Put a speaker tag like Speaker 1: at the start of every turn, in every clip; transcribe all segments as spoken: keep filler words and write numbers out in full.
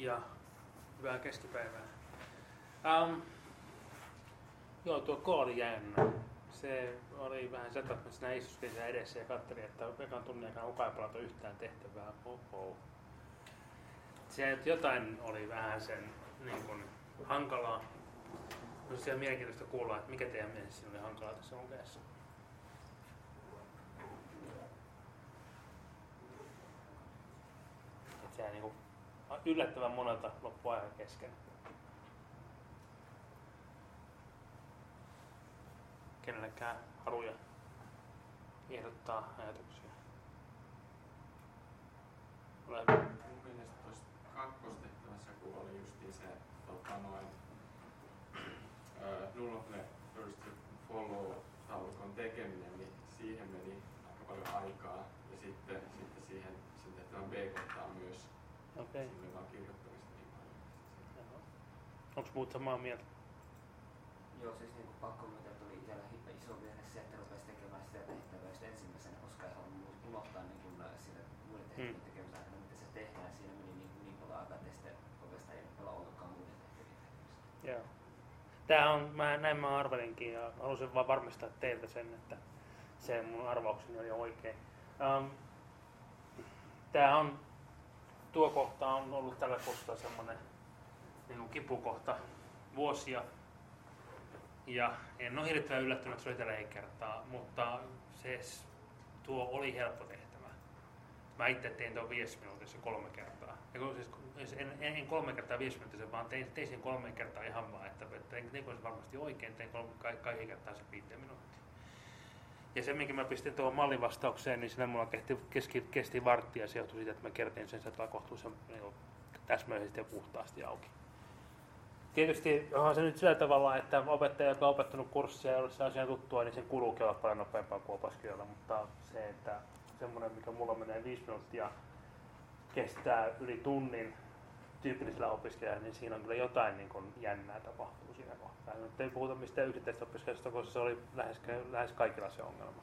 Speaker 1: ja hyvää keskipäivää. Um, joo, tuo kooli jännä. Se oli vähän sitä, että mä siinä istuskelin siinä edessä ja katselin, että ekan tunnin aikana kukaan ei palata yhtään tehtävää. Oho. Se jotain oli vähän sen niin kuin, hankalaa. Olisi ihan mielenkiintoista kuulla, että mikä teidän mielestä siinä oli hankalaa tässä lukeessa. Että se niin kuin, yllättävän monelta loppu ajan kesken. Kenellekään haluja ehdottaa ajatuksia? Ole hyvä.
Speaker 2: Mun mielestä tuossa kakkostehtävässä, kun oli justiin se tota, noin uh, null of the first follow-taulukon tekeminen, niin siihen meni aika paljon aikaa. Ja sitten, sitten siihen sen tehtävän B-kohtaan myös.
Speaker 1: Okay.
Speaker 2: Sinne vaan kirjoittamista niin paljon.
Speaker 1: Onko muut samaa mieltä?
Speaker 3: Joo, siis niin pakko myöntää, että oli itsellä iso virhe se, että rupesi tekemään sitä tehtävää just ensimmäisenä, koska ei halunnut unohtaa niin kuin sille muiden tehtävien mm. tekemisen aikana, miten se tehdään. Siinä meni niin, niin paljon aikaa, että sitten oikeastaan ei pelaa ollenkaan muiden tehtävien tekemistä.
Speaker 1: Joo. Tää on, mä, näin mä arvelinkin ja halusin vaan varmistaa teiltä sen, että se mun arvaukseni oli oikein. Um, tää on, tuo kohta on ollut tällä kohtaa semmonen niin kuin kipukohta vuosia. Ja en ole hirveän yllättynyt, että se oli tällä kertaa, mutta se, tuo oli helppo tehtävä. Mä itse tein tuon viisi minuutissa kolme kertaa. Siis en, en kolme kertaa viisi minuutissa, vaan tein, tein sen kolme kertaa ihan vaan, että tein, tein se varmasti oikein, tein kolme, kaikki kertaa se viiteen minuuttia. Ja se, minkä mä pistin tuohon mallin vastaukseen, niin siinä mulla kesti, kesti, kesti varttia, se johtui siitä, että mä kertin sen sieltä kohtuullisen niin täsmällisesti ja puhtaasti auki. Tietysti onhan se nyt sillä tavalla, että opettaja, joka on opettanut kurssia ja jolla se asia tuttua, niin sen kuluukin olla paljon nopeampaa kuin opiskelijoilla, mutta se, että semmoinen, mikä mulla menee viisi minuuttia, kestää yli tunnin tyypillisellä opiskelijalla, niin siinä on kyllä jotain niin kuin jännää tapahtuu siinä kohtaa. Nyt ei puhuta mistään yksittäistä opiskelijasta, koska se oli lähes, lähes kaikilla se ongelma.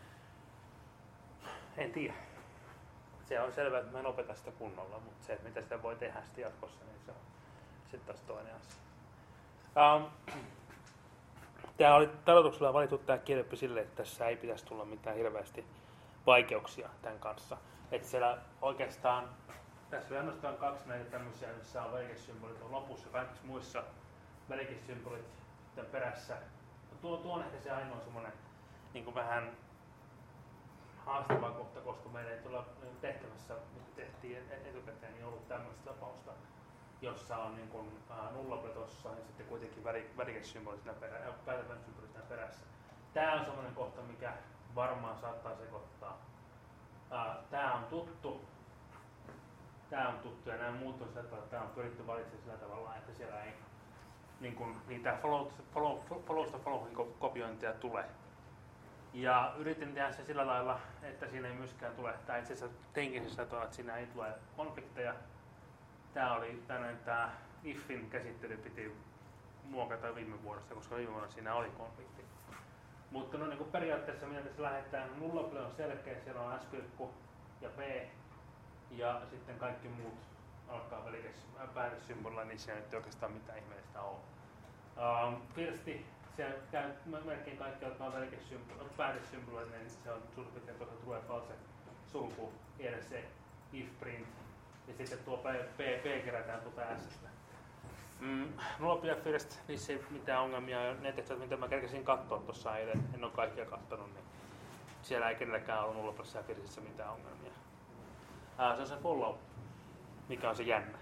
Speaker 1: En tiedä. Se on selvää, että mä en opeta sitä kunnolla, mutta se, että mitä sitä voi tehdä sitten jatkossa, niin se on sitten taas toinen asia. Um, tämä oli tarkoituksella valittu tämä kirjoppi sille, että tässä ei pitäisi tulla mitään hirveästi vaikeuksia tämän kanssa. Että siellä oikeastaan, tässä oli ainoastaan kaksi näitä tämmöisiä, missä on välikeissymbolit on lopussa, kaikissa muissa välikeissymbolit tämän perässä. Tuo, tuo on ehkä se ainoa semmoinen niin kuin vähän haastava kohta, koska meillä ei tulla tehtävässä, mitä tehtiin etukäteen, niin ollut tämmöistä tapausta, jossa on niin kuin, äh, nullapetossa ja sitten kuitenkin värikeissymbolit siinä perässä. perässä. Tämä on semmoinen kohta, mikä varmaan saattaa sekoittaa. Äh, Tämä on tuttu. Tämä on tuttu ja nämä muut on sillä tavalla, että tämä on pyritty valitsemaan sillä tavalla, että siellä ei niin kuin, niitä followsta follow, follow, follow, kopiointia tule. Ja yritin tehdä se sillä lailla, että siinä ei myöskään tule, tai itse asiassa teinkin sillä tavalla, että siinä ei tule konflikteja. Tämä oli tänään tämä ifin käsittely piti muokata viime vuodesta, koska viime vuonna siinä oli konflikti. Mutta no, niin kuin periaatteessa mitä tässä lähdetään, nullaple on selkeä, siellä on S-pilkku ja P ja sitten kaikki muut alkaa päätössymbolilla, niin siinä ei nyt oikeastaan mitään ihmeellistä ole. Um, Firsti, siellä käy melkein kaikki, jotka on päätössymbolilla, niin se on suurin piirtein tuossa true false sulku, edessä if print. Ja sitten tuo P, P, P kerätään tuota S:stä. Mm, nulla.first, niissä ei mitään ongelmia. Ne tehtävät, mitä mä kerkesin katsoa tuossa eilen, en ole kaikkia katsonut, niin siellä ei kenelläkään ollut nulla.firstissä mitään ongelmia. Ää, se on se follow, mikä on se jännä.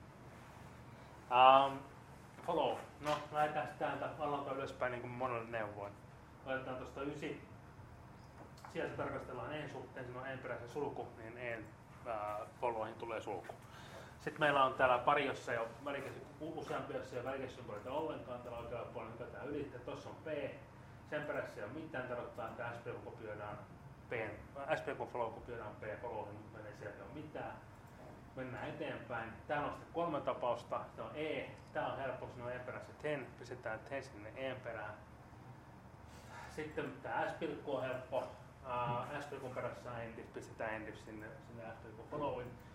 Speaker 1: Um, follow. No, lähdetään täältä alhaalta ylöspäin niin kuin monelle neuvoin. Laitetaan tuosta ysi. Sieltä tarkastellaan en suhteen, siinä on en peräisen sulku, niin en followhin tulee sulku. Sitten meillä on täällä pari, jossa jo useampi, jossa ei ole välikeissymboleita ollenkaan. Täällä oikealla puolella hypätään yli. Tuossa on P. Sen perässä ei ole mitään. Tarkoittaa, että S P K kopioidaan P. S P K follow kopioidaan P followhin, mutta meillä ei sieltä ole mitään. Mennään eteenpäin. Täällä on sitten kolme tapausta. Tämä on E. Tämä on helppo, siinä on E perässä ten. Pistetään ten sinne E perään. Sitten tämä S-pilkku on helppo. Uh, S-pilkun perässä endif, pistetään endif sinne, sinne S-pilkun followin. Tämä P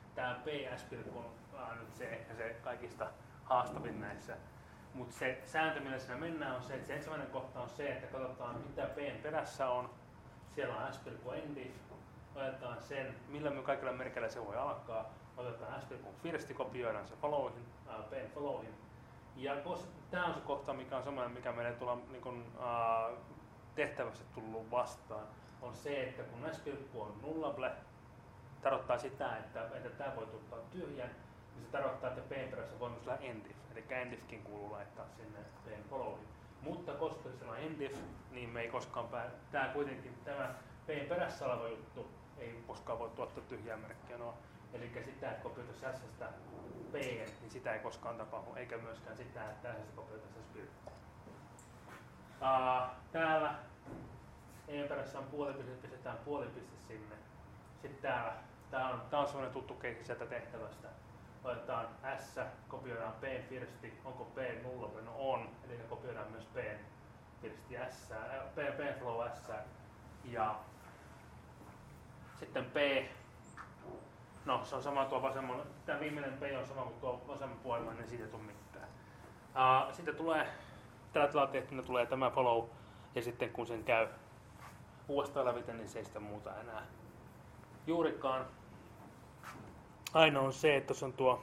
Speaker 1: P S-pilkku on nyt se ehkä se kaikista haastavin näissä. Mutta se sääntö, millä siinä mennään, on se, että se ensimmäinen kohta on se, että katsotaan mitä P:n perässä on. Siellä on S-pilkku endif. Otetaan sen, millä me kaikilla merkeillä se voi alkaa. Otetaan S-pilkku firsti, kopioidaan se followhin, äh, P:n followhin. Ja tämä on se kohta, mikä on semmoinen, mikä meille tulla niin kun, äh, tehtävässä tullut vastaan, on se, että kun S-pilkku on nullable, tarkoittaa sitä, että, että tämä voi tuottaa tyhjän, niin se tarkoittaa, että P:n perässä voi myös olla endif. Eli endifkin kuuluu laittaa sinne P:n followhin. Mutta koska se on endif, niin me ei koskaan pää... Tämä kuitenkin, tämä P:n perässä oleva juttu ei koskaan voi tuottaa tyhjää merkkiä. No, eli sitä, että kopioitaisiin S:stä P:n, niin sitä ei koskaan tapahdu, eikä myöskään sitä, että S:stä kopioitaisiin S-pilkku. Uh, täällä E:n perässä on puolipiste, pistetään puolipiste sinne. Sitten täällä, tää on, tää on sellainen tuttu keissi sieltä tehtävästä. Otetaan S, kopioidaan P firsti, onko P nulla? No on, eli kopioidaan myös P firsti S, äh, P, P flow S, ja sitten P, no se on sama tuo vasemman, tämä viimeinen P on sama kuin tuo vasemman puolella, niin siitä ei tule mitään. Uh, sitten tulee, tällä tavalla tehtynä tulee tämä follow, ja sitten kun sen käy uudestaan lävitä, niin se ei sitä muuta enää juurikaan. Ainoa on se, että tuossa on tuo,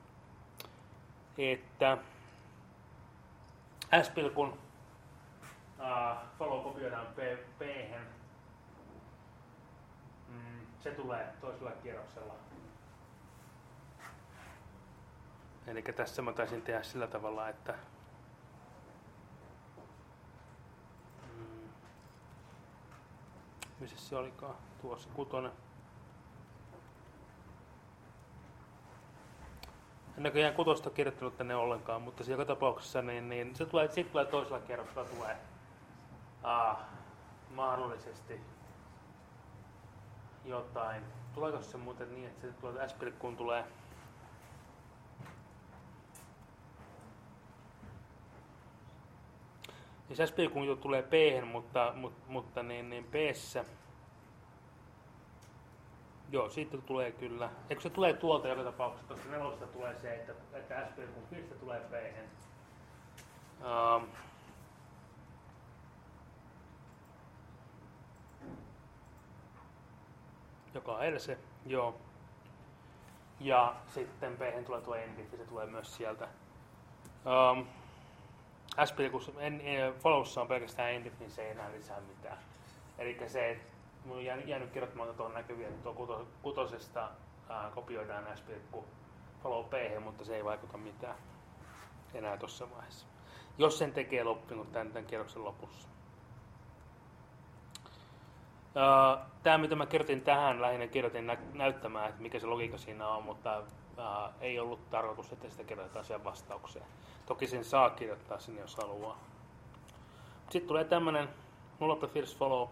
Speaker 1: että S-pilkun uh, follow kopioidaan P-hän. Mm, se tulee toisella kierroksella. Eli tässä mä taisin tehdä sillä tavalla, että mm, missä se olikaan? Tuossa kutonen. En näköjään kutosta kirjoittanut tänne ollenkaan, mutta joka tapauksessa niin, niin se tulee, siitä tulee toisella kierroksella tulee aa, mahdollisesti jotain. Tuleeko se muuten niin, että se tulee S-pilkkuun tulee niin S-pilkkuun tulee P-hän, mutta, mutta, mutta niin, niin P-ssä joo, siitä tulee kyllä. Eikö se tulee tuolta joka tapauksessa, koska nelosesta tulee se, että, että S-pilkun firstä tulee P-hän. Um, joka on else, joo. Ja sitten P-hän tulee tuo endif, ja se tulee myös sieltä. Um, S-pilkussa, followssa on pelkästään endif, niin se ei enää lisää mitään. Eli se, mun on jäänyt kirjoittamaan tuohon näkyviä, että tuo kutosesta ää, kopioidaan S-pilkku follow P-hän, mutta se ei vaikuta mitään enää tuossa vaiheessa. Jos sen tekee loppuun tämän, tämän kierroksen lopussa. Tämä, mitä mä kirjoitin tähän, lähinnä kirjoitin nä- näyttämään, että mikä se logiikka siinä on, mutta ää, ei ollut tarkoitus, että sitä kirjoitetaan siihen vastaukseen. Toki sen saa kirjoittaa sinne, jos haluaa. Sitten tulee tämmönen nulla first follow.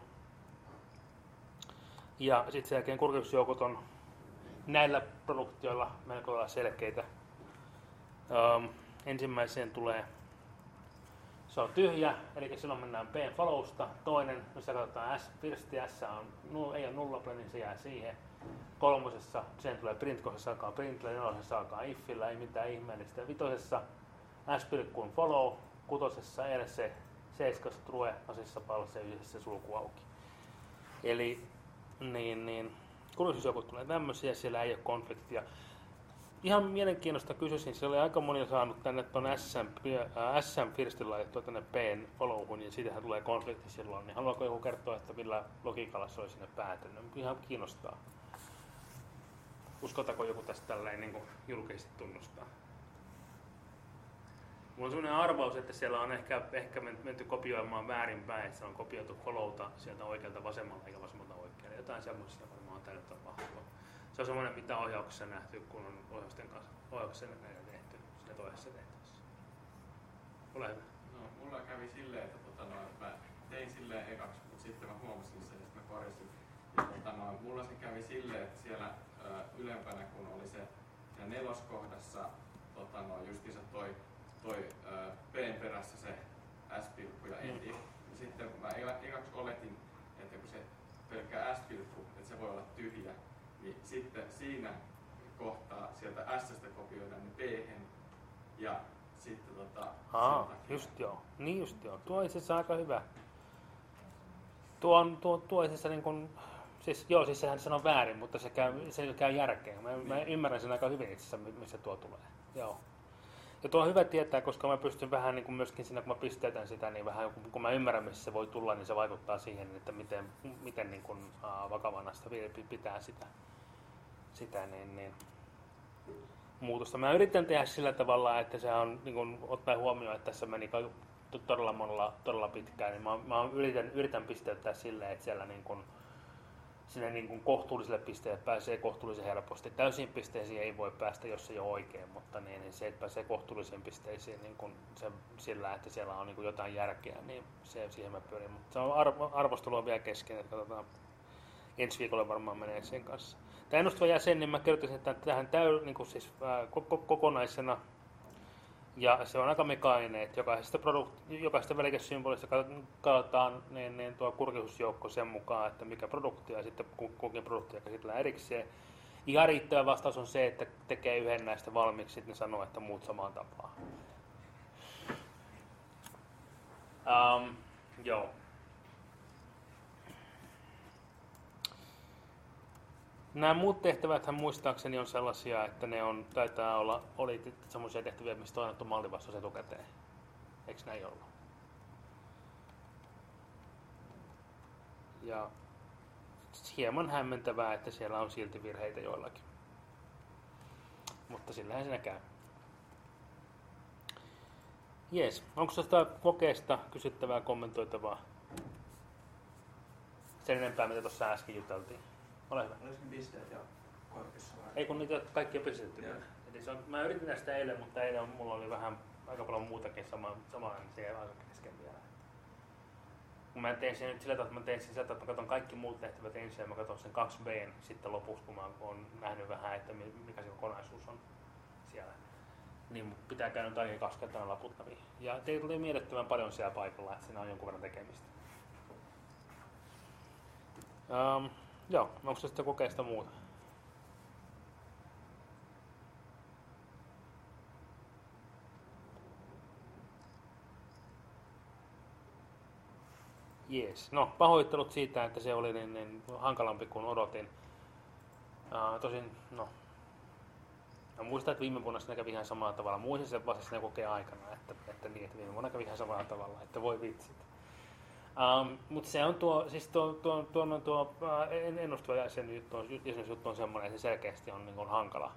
Speaker 1: Ja sitten sen jälkeen kurkistusjoukot on näillä produktioilla melko lailla selkeitä. Um, ensimmäiseen tulee, se on tyhjä, eli silloin mennään P followsta. Toinen, missä katsotaan S, firsti S on, ei ole nulla, niin se jää siihen. Kolmosessa sen tulee print, koska se alkaa printillä, nelosessa alkaa ifillä, ei mitään ihmeellistä. Vitosessa S-pilkkuun follow, kutosessa else, seiskassa true, asissa palse, yhdessä sulku auki. Eli niin, niin kurkistusjoukot tulee tämmöisiä, siellä ei ole konfliktia. Ihan mielenkiinnosta kysyisin, siellä oli aika moni saanut tänne tuon S M firstin laitettua tänne P:n followhun, ja siitähän tulee konflikti silloin. Niin haluaako joku kertoa, että millä logiikalla se olisi sinne päätynyt? Ihan kiinnostaa. Uskotako joku tästä tälleen niin kuin julkisesti tunnustaa? Mulla on sellainen arvaus, että siellä on ehkä, ehkä menty kopioimaan väärinpäin, että se on kopioitu followta sieltä oikealta vasemmalta eikä vasemmalta oikealle. Jotain semmoista varmaan tälle tapahtuu. Se on semmoinen, mitä ohjauksessa nähty, kun on ohjausten kanssa ohjauksessa näitä tehty siinä toisessa tehtävässä. Ole hyvä.
Speaker 2: No, mulla kävi silleen, että tota, no, mä tein silleen ekaksi, mutta sitten mä huomasin sen, että mä korjasin. Ja, tota, no, mulla se kävi silleen, että siellä ö, ylempänä, kun oli se neloskohdassa tota, no, justiinsa toi toi äh, P:n perässä se S-pilkku ja endif. Mm. Sitten mä ekaksi oletin, että kun se pelkkä S-pilkku, että se voi olla tyhjä, niin sitten siinä kohtaa sieltä S:stä kopioida ne D:hen ja sitten tota...
Speaker 1: Aa, just joo. Niin just joo. Tuo on itse asiassa aika hyvä. Tuo on, tuo, tuo itse asiassa niin kuin, siis joo, siis sehän sanoo väärin, mutta se käy, se käy järkeen. Mä, mä ymmärrän sen aika hyvin itse asiassa, missä tuo tulee. Joo. Ja tuo on hyvä tietää, koska mä pystyn vähän niin kuin myöskin siinä, kun mä pisteytän sitä, niin vähän kun mä ymmärrän, missä se voi tulla, niin se vaikuttaa siihen, että miten, miten niin kuin, uh, vakavana sitä pitää sitä, sitä niin, niin, muutosta. Mä yritän tehdä sillä tavalla, että se on, niin kuin, ottaa huomioon, että tässä meni todella monella, todella pitkään, niin mä, mä yritän, yritän pisteyttää silleen, että siellä niin kuin, sinne niin kuin kohtuulliselle pisteelle pääsee kohtuullisen helposti. Täysiin pisteisiin ei voi päästä, jos se ei ole oikein, mutta niin, niin se, että pääsee kohtuullisiin pisteisiin niin kuin se, sillä, että siellä on niin kuin jotain järkeä, niin se, siihen mä pyrin. Mutta se on arvo, arvostelua vielä kesken, että katsotaan, ensi viikolla varmaan menee sen kanssa. Tämä ennustava jäsen, niin mä kertoisin, että tähän täy, niin kuin siis, ää, koko, kokonaisena, ja se on aika mekaaninen, että jokaisesta, produkt- jokaisesta välikässymbolista katsotaan niin, niin tuo kurkisuusjoukko sen mukaan, että mikä produkti ja sitten kukin produktia käsitellään erikseen. Ihan riittävä vastaus on se, että tekee yhden näistä valmiiksi, sitten ne sanoo, että muut samaan tapaan. Um, joo. Nämä muut tehtäväthän muistaakseni on sellaisia, että ne on, taitaa olla, oli sellaisia tehtäviä, mistä on annettu mallivastaus etukäteen. Eikö näin ollut? Ja hieman hämmentävää, että siellä on silti virheitä joillakin. Mutta sillähän siinä käy. Jees, onko tuosta kokeesta kysyttävää kommentoitavaa? Sen enempää, mitä tuossa äsken juteltiin. Ole hyvä.
Speaker 4: Olisiko pisteet ja korkeassa vai?
Speaker 1: Ei kun niitä kaikki on pistetty. Eli se on, mä yritin sitä eilen, mutta eilen mulla oli vähän aika paljon muutakin samaa, samaa niin se ei aika kesken vielä. Kun mä tein sen nyt sillä tavalla, että mä tein sen sillä tavalla, että mä katson kaikki muut tehtävät ensin ja mä katson sen kaksi B:n sitten lopuksi, kun mä oon nähnyt vähän, että mikä se kokonaisuus on siellä. Niin pitää käydä nyt ainakin kaksi kertaa laputtaviin. Ja teillä tuli mielettömän paljon siellä paikalla, että siinä on jonkun verran tekemistä. Um, Joo, onko se sitten kokeesta muuta? Jees. No, pahoittelut siitä, että se oli niin, niin hankalampi kuin odotin. Uh, tosin, no. Mä muistan, että viime vuonna se kävi ihan samalla tavalla. Muistin sen vasta siinä kokeen aikana, että, että, niin, että viime vuonna kävi ihan samalla tavalla, että voi vitsit. Um, mutta se on tuo, siis tuo, tuo, tuo, tuo, tuo uh, ennustava jäsenyys on, jäsenyys on semmoinen, että se selkeästi on niin kuin hankala.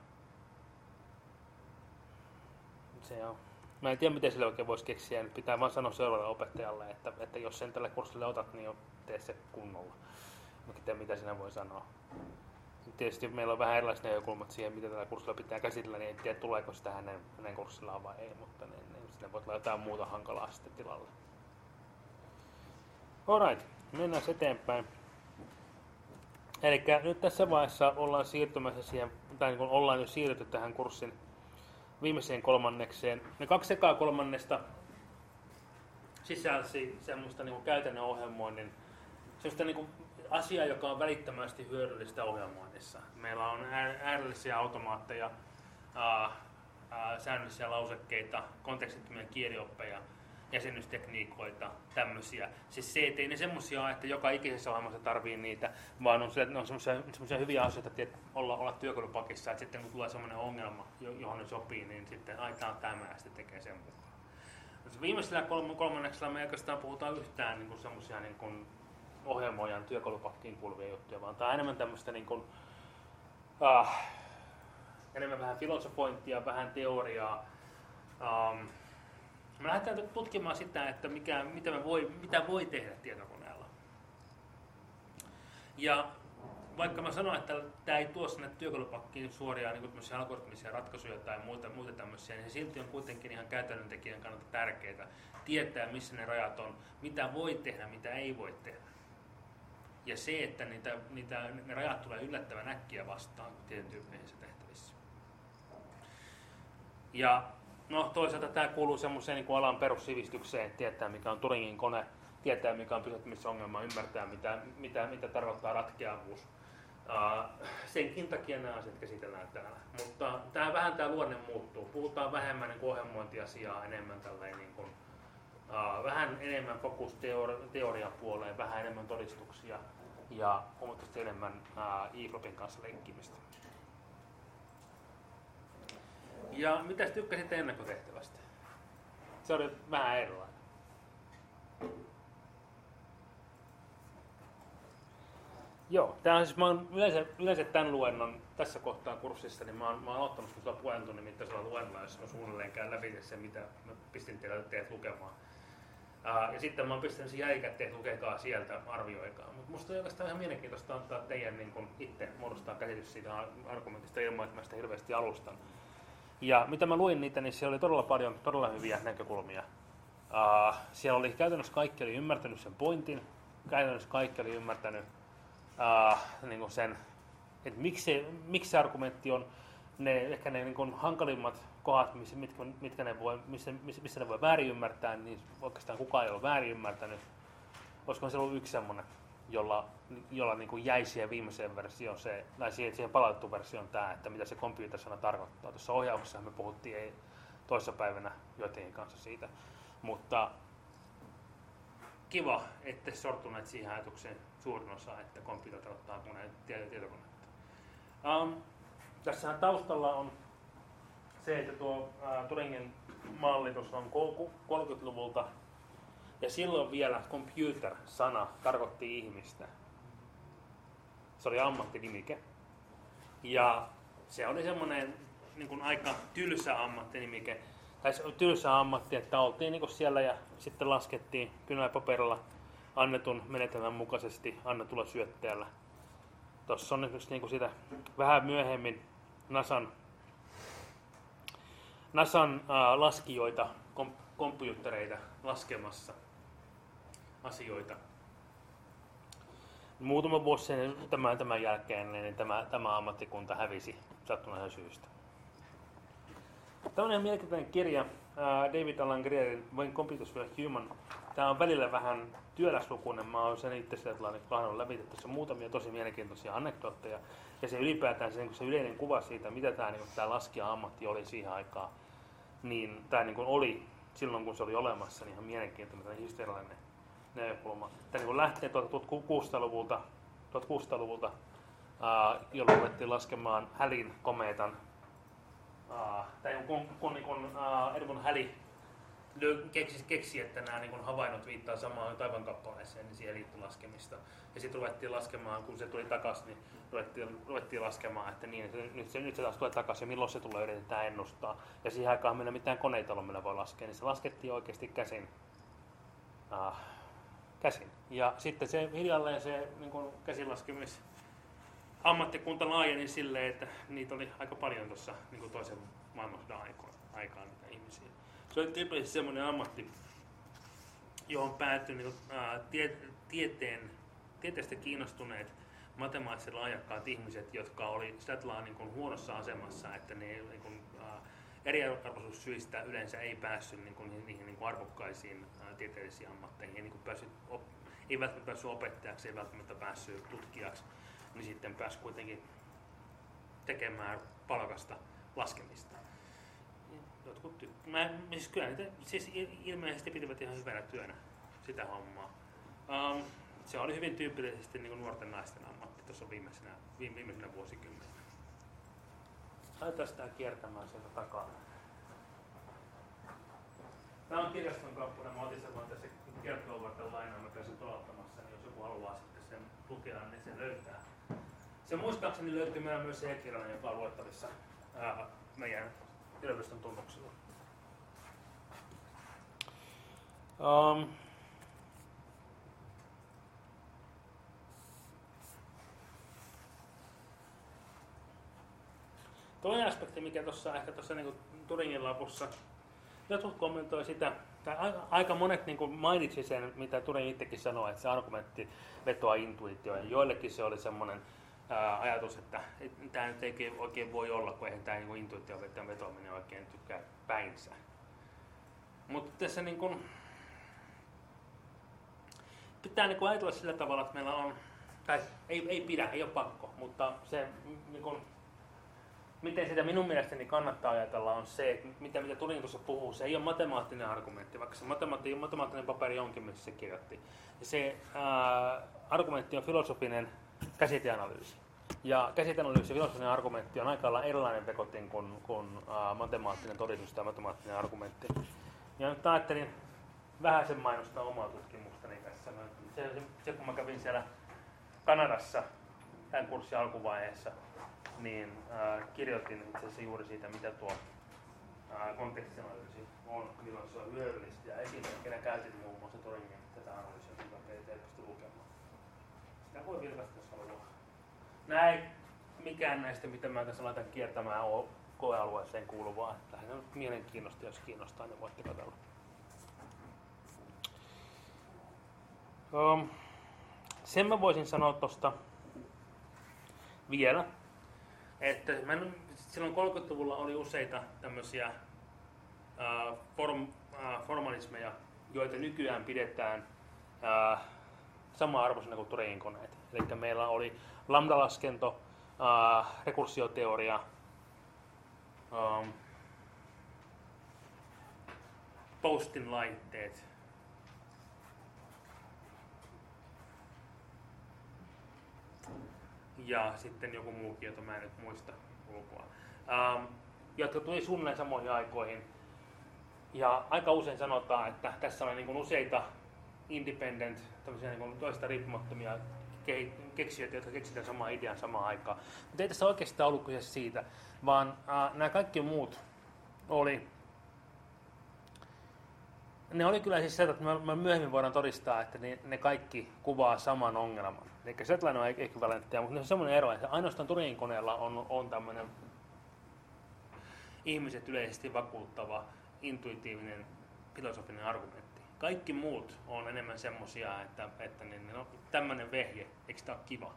Speaker 1: Se on. Mä en tiedä, miten sille oikein voisi keksiä. Nyt pitää vaan sanoa seuraavalle opettajalle, että, että jos sen tälle kurssille otat, niin tee se kunnolla. Mä en tiedä, mitä sinä voi sanoa. Tietysti meillä on vähän erilaiset näkökulmat siihen, mitä tällä kurssilla pitää käsitellä, niin en tiedä, tuleeko sitä hänen, hänen kurssillaan vai ei, mutta niin, niin sinne voi tulla jotain muuta hankalaa sitten tilalle. Alright, mennään eteenpäin. Eli nyt tässä vaiheessa ollaan siirtymässä siihen, tai niin kuin ollaan jo siirrytty tähän kurssin viimeiseen kolmannekseen. Ne kaksi ekaa kolmannesta sisälsi semmoista niin kuin käytännön ohjelmoinnin, semmoista niin kuin asiaa, joka on välittömästi hyödyllistä ohjelmoinnissa. Meillä on äärellisiä automaatteja, ää, ää, säännöllisiä lausekkeita, kontekstittomia kielioppeja, jäsennystekniikoita, tämmöisiä. Siis se, ettei ne semmoisia, että joka ikisessä ohjelmassa tarvii niitä, vaan on, ne on semmoisia hyviä asioita, että olla, olla työkalupakissa, että sitten kun tulee semmoinen ongelma, johon ne sopii, niin sitten aina on tämä ja sitten tekee sen mukaan. Mutta viimeisellä kolmanneksella me ei oikeastaan puhuta yhtään niin semmoisia niin ohjelmoijan työkalupakkiin kuuluvia juttuja, vaan tämä on enemmän tämmöistä niin kuin, äh, enemmän vähän filosofointia, vähän teoriaa. Um, Me lähdetään tutkimaan sitä, että mikä, mitä, me voi, mitä voi tehdä tietokoneella. Ja vaikka mä sanoin, että tämä ei tuo sinne työkalupakkiin suoria niin algoritmisia ratkaisuja tai muita, muita tämmöisiä, niin se silti on kuitenkin ihan käytännön tekijän kannalta tärkeää tietää, missä ne rajat on, mitä voi tehdä, mitä ei voi tehdä. Ja se, että niitä, niitä, ne rajat tulee yllättävän äkkiä vastaan tietyn tyyppisissä tehtävissä. Ja no toisaalta tämä kuuluu semmoiseen niin kuin alan perussivistykseen, että tietää mikä on Turingin kone, tietää mikä on pysähtymisongelma, ymmärtää mitä, mitä, mitä tarkoittaa ratkeavuus. Uh, senkin takia nämä asiat käsitellään täällä. Mutta vähän tämä luonne muuttuu. Puhutaan vähemmän niin ohjelmointiasiaa, enemmän tälleen niin kuin, uh, vähän enemmän fokus teori- teorian puoleen, vähän enemmän todistuksia ja huomattavasti enemmän uh, e-flopin kanssa leikkimistä. Ja mitä tykkäsit ennakkotehtävästä? Se oli vähän erilainen. Joo, tämä on siis, mä oon yleensä, yleensä tämän luennon tässä kohtaa kurssissa, niin mä oon, mä oon ottanut semmoisella puolen tunnin mittaisella luennolla, jossa mä suunnilleen käyn läpi se, mitä mä pistin teille teet lukemaan. Uh, ja sitten mä oon pistänyt sen jälkikäteen, että lukekaa sieltä, arvioikaa. Mutta musta on oikeastaan ihan mielenkiintoista antaa teidän niin kun itse muodostaa käsitys siitä argumentista ilman, että mä sitä hirveästi alustan. Ja mitä mä luin niitä, niin siellä oli todella paljon todella hyviä näkökulmia. Uh, siellä oli käytännössä kaikki oli ymmärtänyt sen pointin, käytännössä kaikki oli ymmärtänyt uh, niin kuin sen, että miksi, miksi se argumentti on ne, ehkä ne niin kuin hankalimmat kohdat, missä, mitkä, mitkä ne voi, missä, missä ne voi väärin ymmärtää, niin oikeastaan kukaan ei ole väärin ymmärtänyt. Olisiko se ollut yksi semmoinen, jolla, jolla niin kuin jäi siihen viimeiseen versioon, se, tai siihen, siihen palautettu versioon tämä, että mitä se computer-sana tarkoittaa. Tuossa ohjauksessa me puhuttiin ei toissapäivänä jotenkin kanssa siitä, mutta kiva, ette sortuneet siihen ajatukseen suurin osa, että computer tarkoittaa koneen tietokonetta. Um, tässähän taustalla on se, että tuo uh, Turingin malli tuossa on kolmekymmentäluvulta, ja silloin vielä computer-sana tarkoitti ihmistä. Se oli ammattinimike. Ja se oli semmoinen niin kuin aika tylsä ammattinimike. Tai se oli tylsä ammatti, että oltiin niin kuin siellä ja sitten laskettiin kynäpaperilla annetun menetelmän mukaisesti annetulla syötteellä. Tuossa on nyt niin kuin sitä vähän myöhemmin NASAn, NASAn äh, laskijoita, kom, kompyuttereita laskemassa asioita. Muutama vuosi sen, tämän, tämän jälkeen niin tämä, tämä ammattikunta hävisi sattuneesta syystä. Tämä on ihan mielenkiintoinen kirja, David Alan Grierin When Computers Were Human. Tämä on välillä vähän työläslukuinen, mä oon sen itse sieltä kahdella läpi, että tässä on muutamia tosi mielenkiintoisia anekdootteja. Ja se ylipäätään se, se yleinen kuva siitä, mitä tämä, niin tämä laskija-ammatti oli siihen aikaan, niin tämä niin oli silloin, kun se oli olemassa, niin ihan mielenkiintoinen historiallinen näkökulma. Tämä niin lähtee tuhatkuusisataaluvulta, tuhatkuusisataaluvulta ää, jolloin ruvettiin laskemaan Hallin komeetan. Uh, tai kun, kun, kun uh, Edmund Halley keksi, keksi, että nämä niin kun havainnot viittaa samaan taivaankappaleeseen, niin siihen liittyy laskemista. Ja sitten ruvettiin laskemaan, kun se tuli takaisin, niin ruvettiin, ruvettiin laskemaan, että niin, että nyt, se, nyt se taas tulee takaisin ja milloin se tulee, yritetään ennustaa. Ja siihen aikaan meillä mitään koneita ollut, millä voi laskea, niin se laskettiin oikeasti käsin. Uh, käsin. Ja sitten se hiljalleen se niin kun käsinlaskemis ammattikunta laajeni silleen, että niitä oli aika paljon tuossa niin toisen maailmansodan aikaan niitä ihmisiä. Se oli tyypillisesti semmoinen ammatti, johon päätyi niin kuin, ää, tie, tieteen, tieteestä kiinnostuneet matemaattisella ajakkaat ihmiset, jotka oli sitä niin kuin huonossa asemassa, että ne niin kuin, ää, eriarvoisuussyistä yleensä ei päässyt niin kuin, niihin niin kuin arvokkaisiin ää, tieteellisiin ammatteihin, ei, niin kuin päässyt, op, ei välttämättä päässyt opettajaksi, ei välttämättä päässyt tutkijaksi, niin sitten pääsi kuitenkin tekemään palkasta laskemista. Jotkut ty- Mä, siis kyllä niitä siis ilmeisesti pitivät ihan hyvänä työnä sitä hommaa. Um, se oli hyvin tyypillisesti niin kuin nuorten naisten ammatti tuossa viimeisenä, viime, viimeisenä vuosikymmenenä. Laitetaan sitä kiertämään sieltä takaa. Tämä on kirjaston kappale. Mä otin sen vaan tässä kertoa varten lainaa. Mä käyn sen palauttamassa, niin jos joku haluaa sitten sen lukea, niin se löytää. Se muistaakseni löytyy meillä myös se e-kirjallinen, joka on luettavissa ää, meidän yliopiston tunnuksilla. Um, toinen aspekti, mikä tuossa ehkä tuossa niinku Turingin lapussa, jotkut kommentoi sitä, tai aika monet niinku mainitsi sen, mitä Turing itsekin sanoi, että se argumentti vetoaa intuitioon, ja joillekin se oli semmoinen ää, ajatus, että tämä nyt ei oikein voi olla, kun eihän tämä niinku intuition vetoaminen oikein tykkää päinsä. Mutta tässä niinku, pitää niinku ajatella sillä tavalla, että meillä on, tai ei, ei pidä, ei ole pakko, mutta se niinku, miten sitä minun mielestäni kannattaa ajatella on se, että mitä, mitä Turing tuossa puhuu, se ei ole matemaattinen argumentti, vaikka se matemaatti, matemaattinen paperi onkin, missä se kirjoitti. Ja se ää, argumentti on filosofinen käsiteanalyysi. Ja käsiteanalyysi ja filosofinen argumentti on aika lailla erilainen vekotin kuin, kuin ää, matemaattinen todistus tai matemaattinen argumentti. Ja nyt ajattelin vähän sen mainostaa omaa tutkimustani tässä. Se, se, se kun mä kävin siellä Kanadassa tämän kurssin alkuvaiheessa, niin äh, kirjoitin itse asiassa juuri siitä, mitä tuo äh, kontekstianalyysi on, milloin se on hyödyllistä. Ja esimerkkinä käytin muun muassa Turingin tätä analyysiä, mitä ei pysty lukemaan. Sitä voi vilkaista, jos haluaa. Nää ei mikään näistä, mitä mä tässä laitan kiertämään, ole koealueeseen kuuluvaa. Lähinnä on mielenkiinnosta, jos kiinnostaa, niin voitte katsella. Um, sen mä voisin sanoa tuosta vielä, että mä en, silloin kolmekymmentäluvulla oli useita tämmöisiä uh, form, uh, formalismeja, joita nykyään pidetään uh, sama-arvoisena kuin Turingin koneet. Eli meillä oli lambda-laskento, uh, rekursioteoria, um, postin laitteet, ja sitten joku muukin, jota mä en nyt muista ulkoa, ähm, jotka tuli suunnilleen samoihin aikoihin. Ja aika usein sanotaan, että tässä on niin kuin useita independent, niin kuin toista riippumattomia keksijöitä, jotka keksivät samaa idean samaan aikaan. Mutta ei tässä oikeastaan ollut kyse siitä, vaan äh, nämä kaikki muut oli, ne oli kyllä siis se, että me myöhemmin voidaan todistaa, että ne, ne kaikki kuvaa saman ongelman. Eli sellainen on ekvivalenttia, mutta se on semmoinen ero, että ainoastaan Turingin koneella on, on tämmöinen ihmiset yleisesti vakuuttava, intuitiivinen, filosofinen argumentti. Kaikki muut on enemmän semmoisia, että, että niin, no, tämmöinen vehje, eikö tämä ole kiva?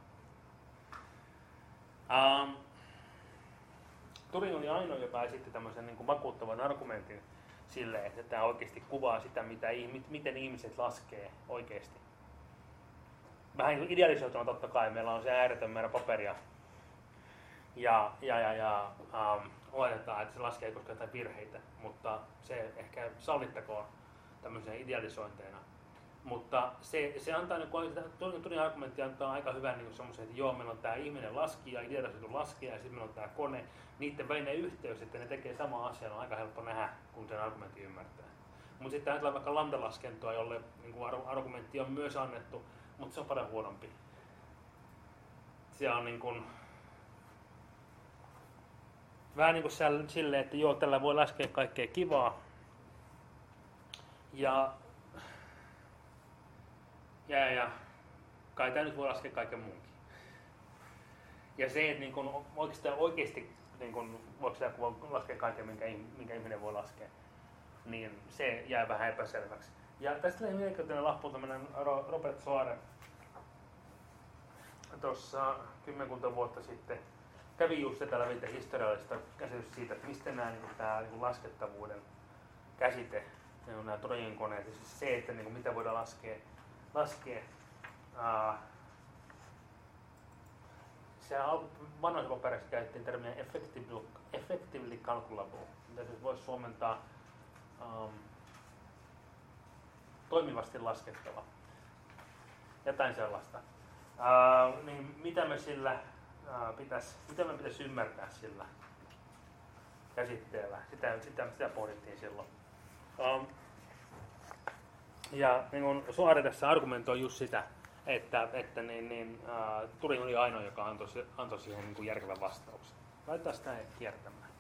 Speaker 1: Um, Turing oli ainoa, joka esitti tämmöisen niin kuin vakuuttavan argumentin sille, että tämä oikeasti kuvaa sitä, mitä, miten ihmiset laskee oikeasti. Vähän idealisoituna totta kai, meillä on se ääretön määrä paperia ja, ja, ja, ja ähm, oletetaan, että se laskee koska jotain virheitä, mutta se ehkä sallittakoon tämmöisenä idealisointeina. Mutta se, se antaa, Turingin argumentti antaa aika hyvän niin semmoisen, että joo, meillä on tämä ihminen laskija, idealisoitu laskija ja sitten meillä on tämä kone. Niiden välinen yhteys, että ne tekee sama asia, on aika helppo nähdä, kun sen argumentti ymmärtää. Mutta sitten ajatellaan vaikka lambda-laskentoa, jolle niin argumentti on myös annettu, mutta se on paljon huonompi. Se on niin kuin, vähän niin kuin silleen, että joo, tällä voi laskea kaikkea kivaa. Ja, ja, ja kai tämä nyt voi laskea kaiken muunkin. Ja se, että niin kun oikeastaan oikeasti niin kun, voiko tämä laskea kaiken, minkä, minkä ihminen voi laskea, niin se jää vähän epäselväksi. Ja tästä tulee mielenkiintoinen lappu tämmöinen Robert Soare tuossa kymmenkunta vuotta sitten kävi just tätä lävitä historiallista käsitystä siitä, että mistä nämä, niin tämä niin laskettavuuden käsite, niin nämä Turingin koneet, ja siis se, että niin mitä voidaan laskea, laskea ää, se vanhoissa papereissa käytettiin termiä effectively, effectively calculable, mitä siis voisi suomentaa um, toimivasti laskettava. Jotain sellaista. Uh, niin mitä me sillä uh, pitäisi, mitä me pitäisi ymmärtää sillä käsitteellä? Sitä, sitä, sitä pohdittiin silloin. Um, ja niin kun Soare tässä argumentoi just sitä, että, että niin, niin, uh, Turing oli ainoa, joka antoi, antoi siihen niin kuin järkevän vastauksen. Laitetaan sitä kiertämään.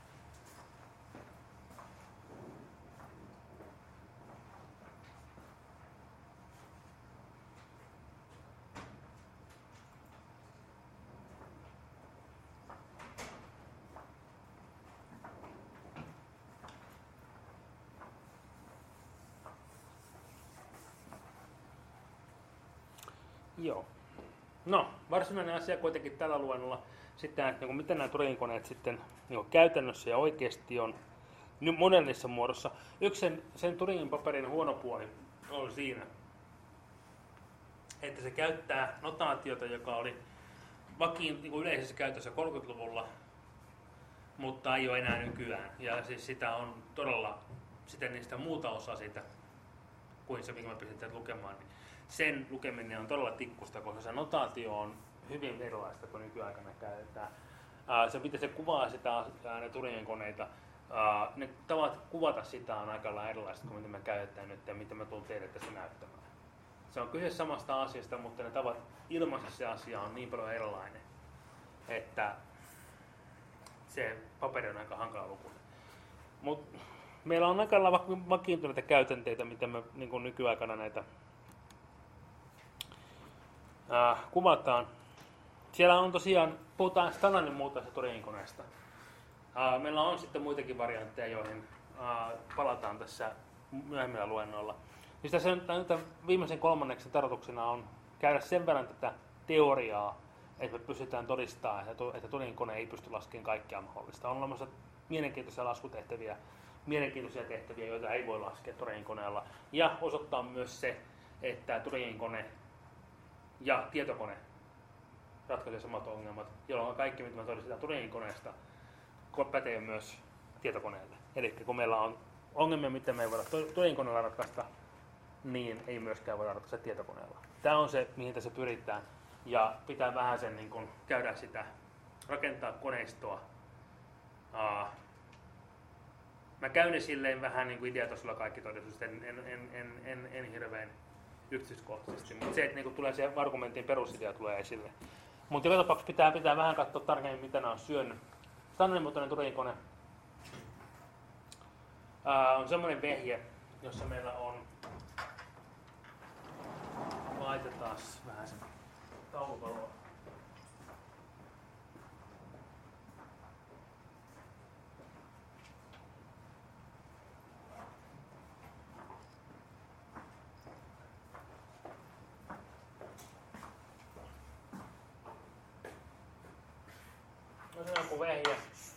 Speaker 1: Joo. No, varsinainen asia kuitenkin tällä luennolla sitten, että niin miten nämä Turingin koneet sitten niin käytännössä ja oikeasti on monellisessa muodossa. Yksi sen, sen Turingin paperin huono puoli on siinä, että se käyttää notaatiota, joka oli vakiin niin yleisessä käytössä kolmekymmentäluvulla, mutta ei ole enää nykyään. Ja siis sitä on todella, sitten niistä muuta osaa siitä, kuin se, mikä mä pistin lukemaan, niin sen lukeminen on todella tikkusta, koska se notaatio on hyvin erilaista kuin nykyaikana käytetään. Uh, se, miten se kuvaa sitä, ne Turingin koneita, uh, ne tavat kuvata sitä on aika lailla erilaiset kuin mitä me käytetään nyt ja mitä mä tulen teille tässä näyttämään. Se on kyse samasta asiasta, mutta ne tavat ilmaista se asia on niin paljon erilainen, että se paperi on aika hankala lukuinen. Mut meillä on aika lailla vakiintuneita käytänteitä, miten me niin kuin nykyaikana näitä uh, kuvataan. Siellä on tosiaan, puhutaan standardin muutosta Turingin koneesta. Uh, meillä on sitten muitakin variantteja, joihin uh, palataan tässä myöhemmillä luennoilla. Siis tässä nyt viimeisen kolmanneksen tarkoituksena on käydä sen verran tätä teoriaa, että me pystytään todistamaan, että Turingin kone ei pysty laskemaan kaikkea mahdollista. On olemassa mielenkiintoisia laskutehtäviä, mielenkiintoisia tehtäviä, joita ei voi laskea Turingin koneella. Ja osoittaa myös se, että Turingin kone ja tietokone ratkaisee samat ongelmat, jolloin kaikki, mitä me todistetaan Turingin koneesta, pätee myös tietokoneelle. Eli kun meillä on ongelmia, mitä me ei voida Turingin koneella ratkaista, niin ei myöskään voida ratkaista tietokoneella. Tämä on se, mihin tässä pyritään. Ja pitää vähän sen niin kun käydä sitä, rakentaa koneistoa. Uh, mä käyn ne silleen vähän niin kuin ideatasolla kaikki todistukset, en, en, en, en, en, en hirveän yksityiskohtaisesti. Mutta se, että niin tulee se argumentin perusidea tulee esille. Mutta joka tapauksessa pitää, pitää vähän katsoa tarkemmin, mitä nämä on syönyt. Standardimuotoinen Turingin kone uh, on semmoinen vehje, jossa meillä on, laitetaan vähän sen taulukaloa. No se on joku vehje,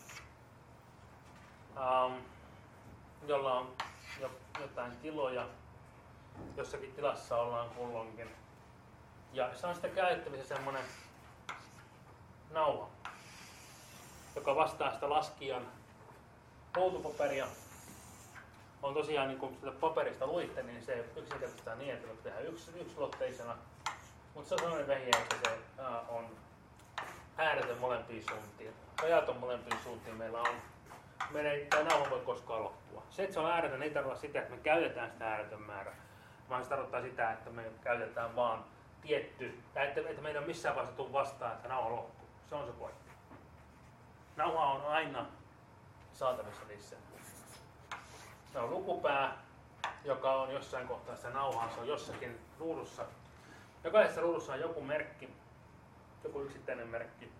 Speaker 1: um, jolla on jo, jotain tiloja. Jossakin tilassa ollaan kulloinkin. Ja se on sitä käyttämisessä semmoinen nauha, joka vastaa sitä laskijan poutupaperia. On tosiaan, niin kun sitä paperista luitte, niin se yksinkertaistaan niin, että se tehdään yksi, yksilotteisena. Mutta se on sellainen vehje, että se ää, on ääretön molempiin suuntiin. Rajaton molempiin suuntiin meillä on. Meidän ei tämä nauha voi koskaan loppua. Se, että se on ääretön, ei tarkoita sitä, että me käytetään sitä ääretön määrä, vaan se tarkoittaa sitä, että me käytetään vaan tietty, tai että, että meidän missään vaiheessa tule vastaan, että nauha loppuu. Se on se pointti. Nauha on aina saatavissa lisää. Se on lukupää, joka on jossain kohtaa sitä nauhaa, se on jossakin ruudussa. Jokaisessa ruudussa on joku merkki, joku yksittäinen merkki.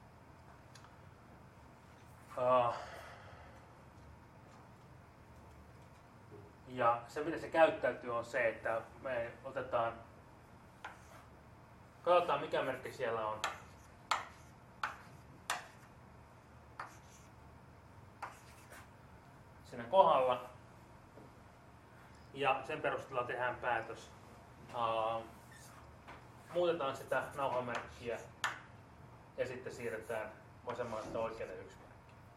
Speaker 1: Uh, ja se, miten se käyttäytyy, on se, että me otetaan, katsotaan mikä merkki siellä on. Siinä kohdalla. Ja sen perusteella tehdään päätös. Uh, muutetaan sitä nauhamerkkiä ja sitten siirretään vasemmalta oikealle yksi merkki.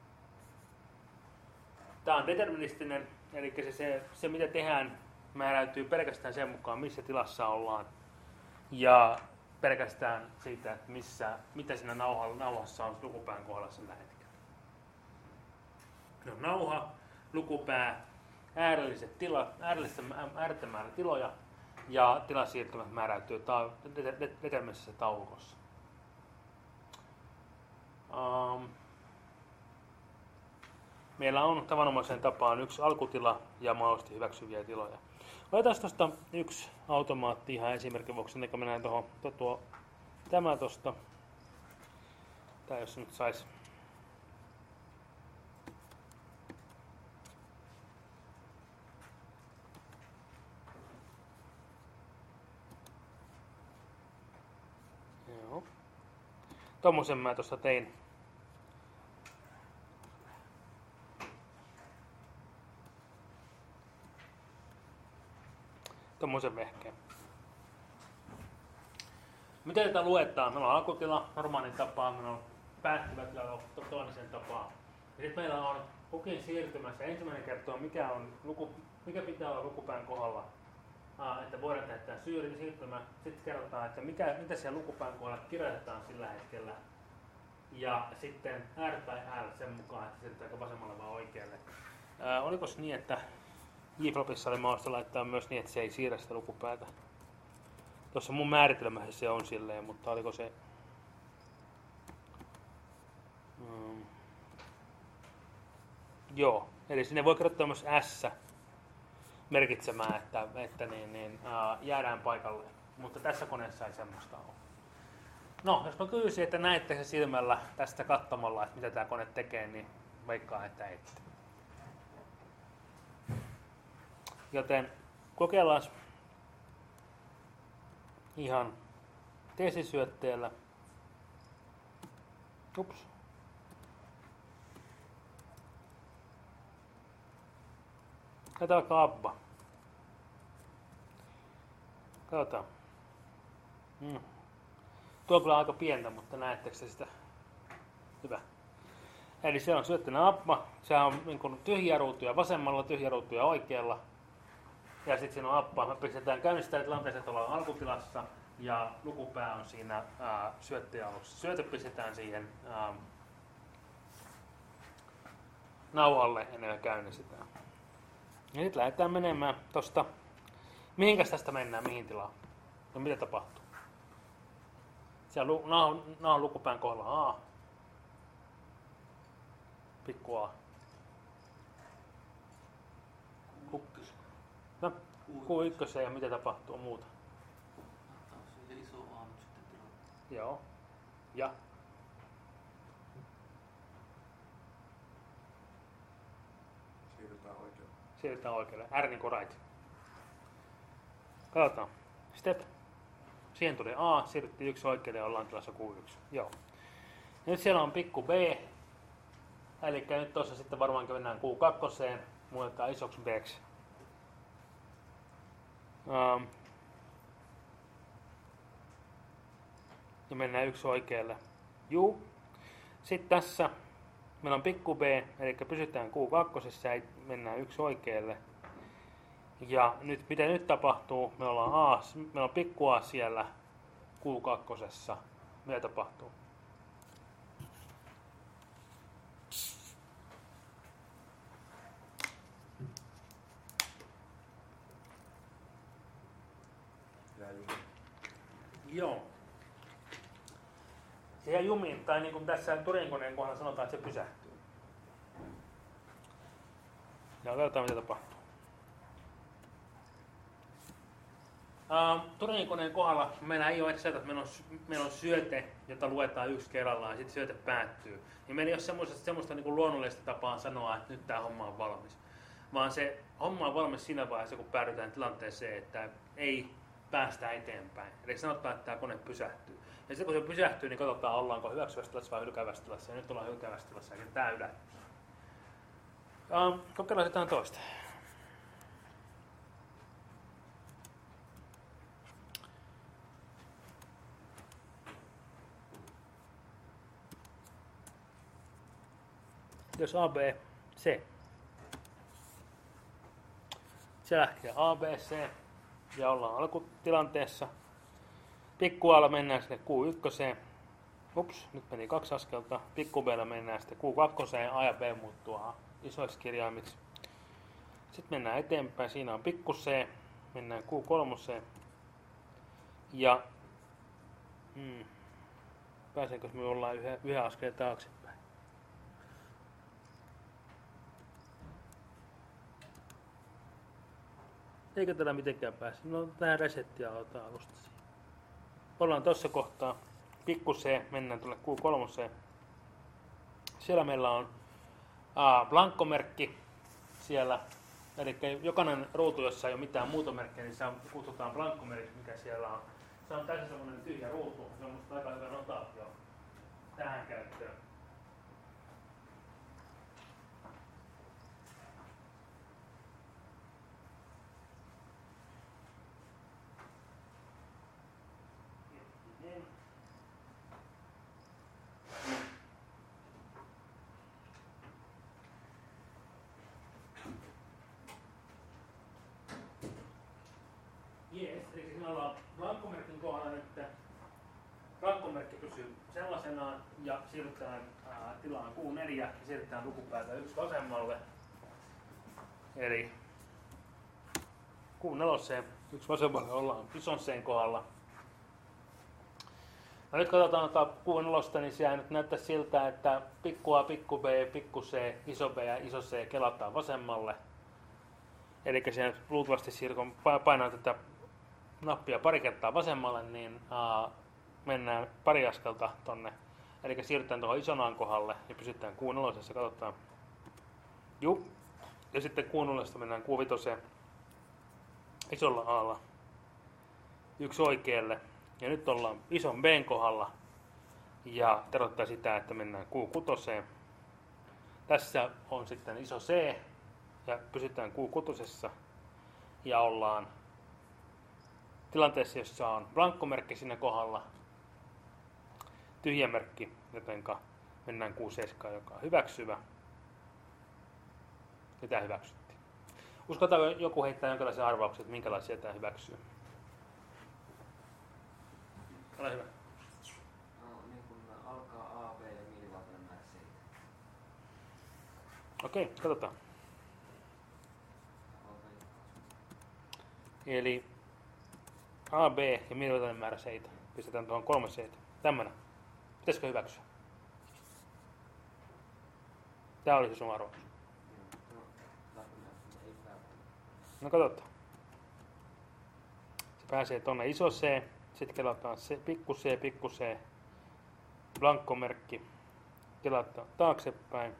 Speaker 1: Tämä on deterministinen, eli se, se, se mitä tehdään määräytyy pelkästään sen mukaan, missä tilassa ollaan. Ja pelkästään siitä, että missä, mitä siinä nauhalla, nauhassa on lukupään kohdalla sillä hetkellä. No, nauha, lukupää, äärelliset tilat, äärettömän määrä tiloja ja tilasiirtymät määräytyy ta- deterministisessä taulukossa. Um, meillä on tavanomaiseen tapaan yksi alkutila ja mahdollisesti hyväksyviä tiloja. Otetaan tuosta yksi automaatti ihan esimerkin vuoksi, ennen kuin mennään tuohon tuo, tämä tuosta. Tää jos nyt sais. Joo. Tommosen mä tuossa tein. Tommosen vehkeen. Miten tätä luetaan? Meillä on alkutila normaalin tapaan, meillä on päättyvä tila toinen tapaan sitten meillä on kukin siirtymässä. Ensimmäinen kertoo, mikä, on luku, mikä pitää olla lukupään kohdalla, ah, että voidaan tehdä tämä siirtymä. Sitten kerrotaan, että mikä, mitä siellä lukupään kohdalla kirjoitetaan sillä hetkellä. Ja sitten R tai L sen mukaan, että siirrytäänkö vasemmalle vai oikealle. Ää, oliko se niin, että J-Flopissa oli mahdollista laittaa myös niin, että se ei siirrä sitä lukupäätä? Tuossa mun määritelmässä se on silleen, mutta oliko se... Mm. Joo, eli sinne voi kirjoittaa myös S merkitsemään, että, että niin, niin, ää, jäädään paikalle. Mutta tässä koneessa ei semmoista ole. No, jos mä kysyisin, että näettekö silmällä tästä katsomalla, että mitä tämä kone tekee, niin veikkaa, että ette. Joten kokeillaan ihan tesisyötteellä. Ups. Tätä alkaa Abba. Katsotaan. Mm. Tuo on kyllä aika pientä, mutta näettekö sitä? Hyvä. Eli se on syöttönä Abba. Se on niin kuin tyhjiä ruutuja vasemmalla, tyhjiä ruutuja oikealla. Ja sitten siinä on Abba. Me pistetään käynnistää tilanteessa, että ollaan alkutilassa. Ja lukupää on siinä syöttöjä alussa. Syötö pistetään siihen ää, nauhalle ennen kuin käynnistetään. Ja nyt lähdetään menemään tosta. Mihinkäs tästä mennään, mihin tilaan? Ja mitä tapahtuu? Siellä nauhan lukupään kohdalla A. Pikku A. No, Q yksi ja mitä tapahtuu muuta?
Speaker 5: Se iso A nyt sitten tilaa.
Speaker 1: Joo. Ja?
Speaker 2: Siirrytään oikealle.
Speaker 1: Siirrytään oikealle. R niin kuin right. Katsotaan. Step. Siihen tuli A, siirryttiin yksi oikealle ja ollaan tilassa Q yksi. Joo. Nyt siellä on pikku B. Eli nyt tuossa sitten varmaankin mennään Q kaksi. Muutetaan isoksi B:ksi. Um, ja mennään yksi oikealle. Juu. Sitten tässä meillä on pikku B, eli pysytään Q kaksi ja mennään yksi oikealle. Ja nyt, mitä nyt tapahtuu? Me ollaan A, meillä on pikku A siellä Q kaksi. Mitä tapahtuu? Joo. Se jää jumiin, tai niin kuin tässä Turing-koneen kohdalla sanotaan, että se pysähtyy. Ja katsotaan, mitä tapahtuu. Uh, Turing-koneen kohdalla meillä ei ole edes että meillä on, meillä on syöte, jota luetaan yksi kerrallaan, ja sitten syöte päättyy. Ja meillä ei ole semmoista, semmoista niin kuin luonnollista tapaa sanoa, että nyt tämä homma on valmis. Vaan se homma on valmis siinä vaiheessa, kun päädytään tilanteeseen, että ei päästä eteenpäin. Eli sanotaan, että tämä kone pysähtyy. Ja sitten kun se pysähtyy, niin katsotaan, ollaanko hyväksyvässä tilassa vai hylkäävässä tilassa. Ja nyt ollaan hylkäävässä tilassa, eli tämä ylättyy. Uh, kokeillaan jotain toista. Jos A, B, C. Se lähtee A, B, C. Ja ollaan alkutilanteessa. Pikku A:lla mennään sinne Q yksi. Ups, nyt meni kaksi askelta. Pikku B:llä mennään sitten Q kaksi. A ja B muuttuu A isoiksi kirjaimiksi. Sitten mennään eteenpäin. Siinä on pikku C. Mennään Q kolme. Ja hmm, pääsenkö me ollaan yhden, yhden askeleen taaksepäin? Eikä tällä mitenkään pääse. No tähän resettiä aloitetaan alusta. Ollaan tuossa kohtaa. Pikku C, mennään tuonne Q kolme. Siellä meillä on a, blankkomerkki siellä. Eli jokainen ruutu, jossa ei ole mitään muutomerkkiä, niin se on, kutsutaan blankkomerkki, mikä siellä on. Se on täysin semmoinen tyhjä ruutu. Se on musta aika hyvä notaatio tähän käyttöön. me ollaan blankkomerkin kohdalla nyt. Blankkomerkki pysyy sellaisenaan ja siirrytään ää, tilaan Q neljä ja siirrytään lukupäätä yksi vasemmalle. Eli Q neljä, yksi vasemmalle ollaan ison C:n kohdalla. No nyt katsotaan tuota Q neljä, niin siellä nyt näyttää siltä, että pikku A, pikku B, pikku C, iso B ja iso C kelataan vasemmalle. Eli siellä luultavasti siirrytään painaa tätä nappia pari kertaa vasemmalle, niin aa, mennään pari askelta tonne. Eli siirrytään tuohon ison A:n kohdalle ja pysytään Q neljä, katsotaan. Juu. Ja sitten Q neljä mennään Q viisi isolla A:lla. Yksi oikealle. Ja nyt ollaan ison B:n kohdalla. Ja tarkoittaa sitä, että mennään Q kuusi. Tässä on sitten iso C. Ja pysytään Q kuusi. Ja ollaan tilanteessa, jossa on blankkomerkki siinä kohdalla. Tyhjämerkki, jotenka mennään Q seitsemän, joka on hyväksyvä. Ja tämä hyväksyttiin. Uskotaanko joku heittää jonkinlaisia arvauksia, että minkälaisia tämä hyväksyy? Ole hyvä.
Speaker 3: No, niin kun alkaa A, B ja mielivaltainen määrä seitsemän.
Speaker 1: Okei, katsotaan. Eli A, B ja mielivaltainen määrä seitsemän. Pistetään tuohon kolme seitsemän. Tämmönen. Pitäisikö hyväksyä? Tämä oli se sun arvaus. No katsotaan. Se pääsee tonne iso C. Sitten kelataan C, pikku C, pikku C. Blankkomerkki. Kelataan taaksepäin.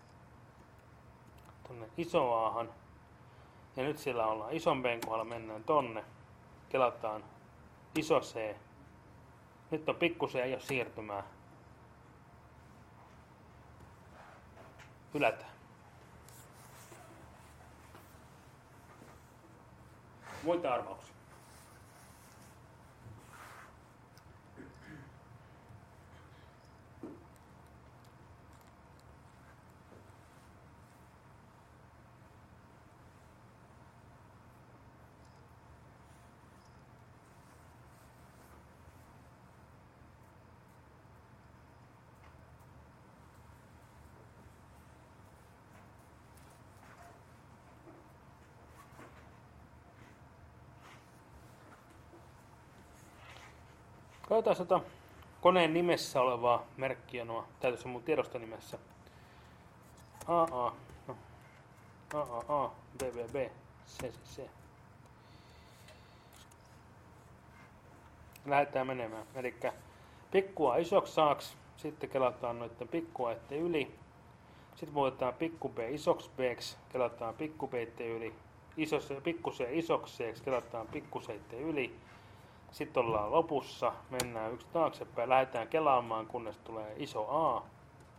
Speaker 1: Tonne iso A:han. Ja nyt siellä ollaan ison B:n kohdalla, mennään tonne. Kelataan iso C. Nyt on pikku C, ei ole siirtymää. Hylätään. Muita arvauksia. Katsotaan sitä koneen nimessä olevaa merkkiä nuo. Tää tässä on mun tiedostonimessä. A A, no. A A A, B B B, C C C. Lähdetään menemään. Elikkä pikkua isoksi saaks, sitten kelataan noitten pikkua ette yli. Sitten muutetaan pikku B isoksi B:ksi, kelataan pikku B ette yli. Iso C, pikku C isoksi C:ksi, kelataan pikku C ette yli. Sitten ollaan lopussa, mennään yksi taaksepäin, lähdetään kelaamaan, kunnes tulee iso A.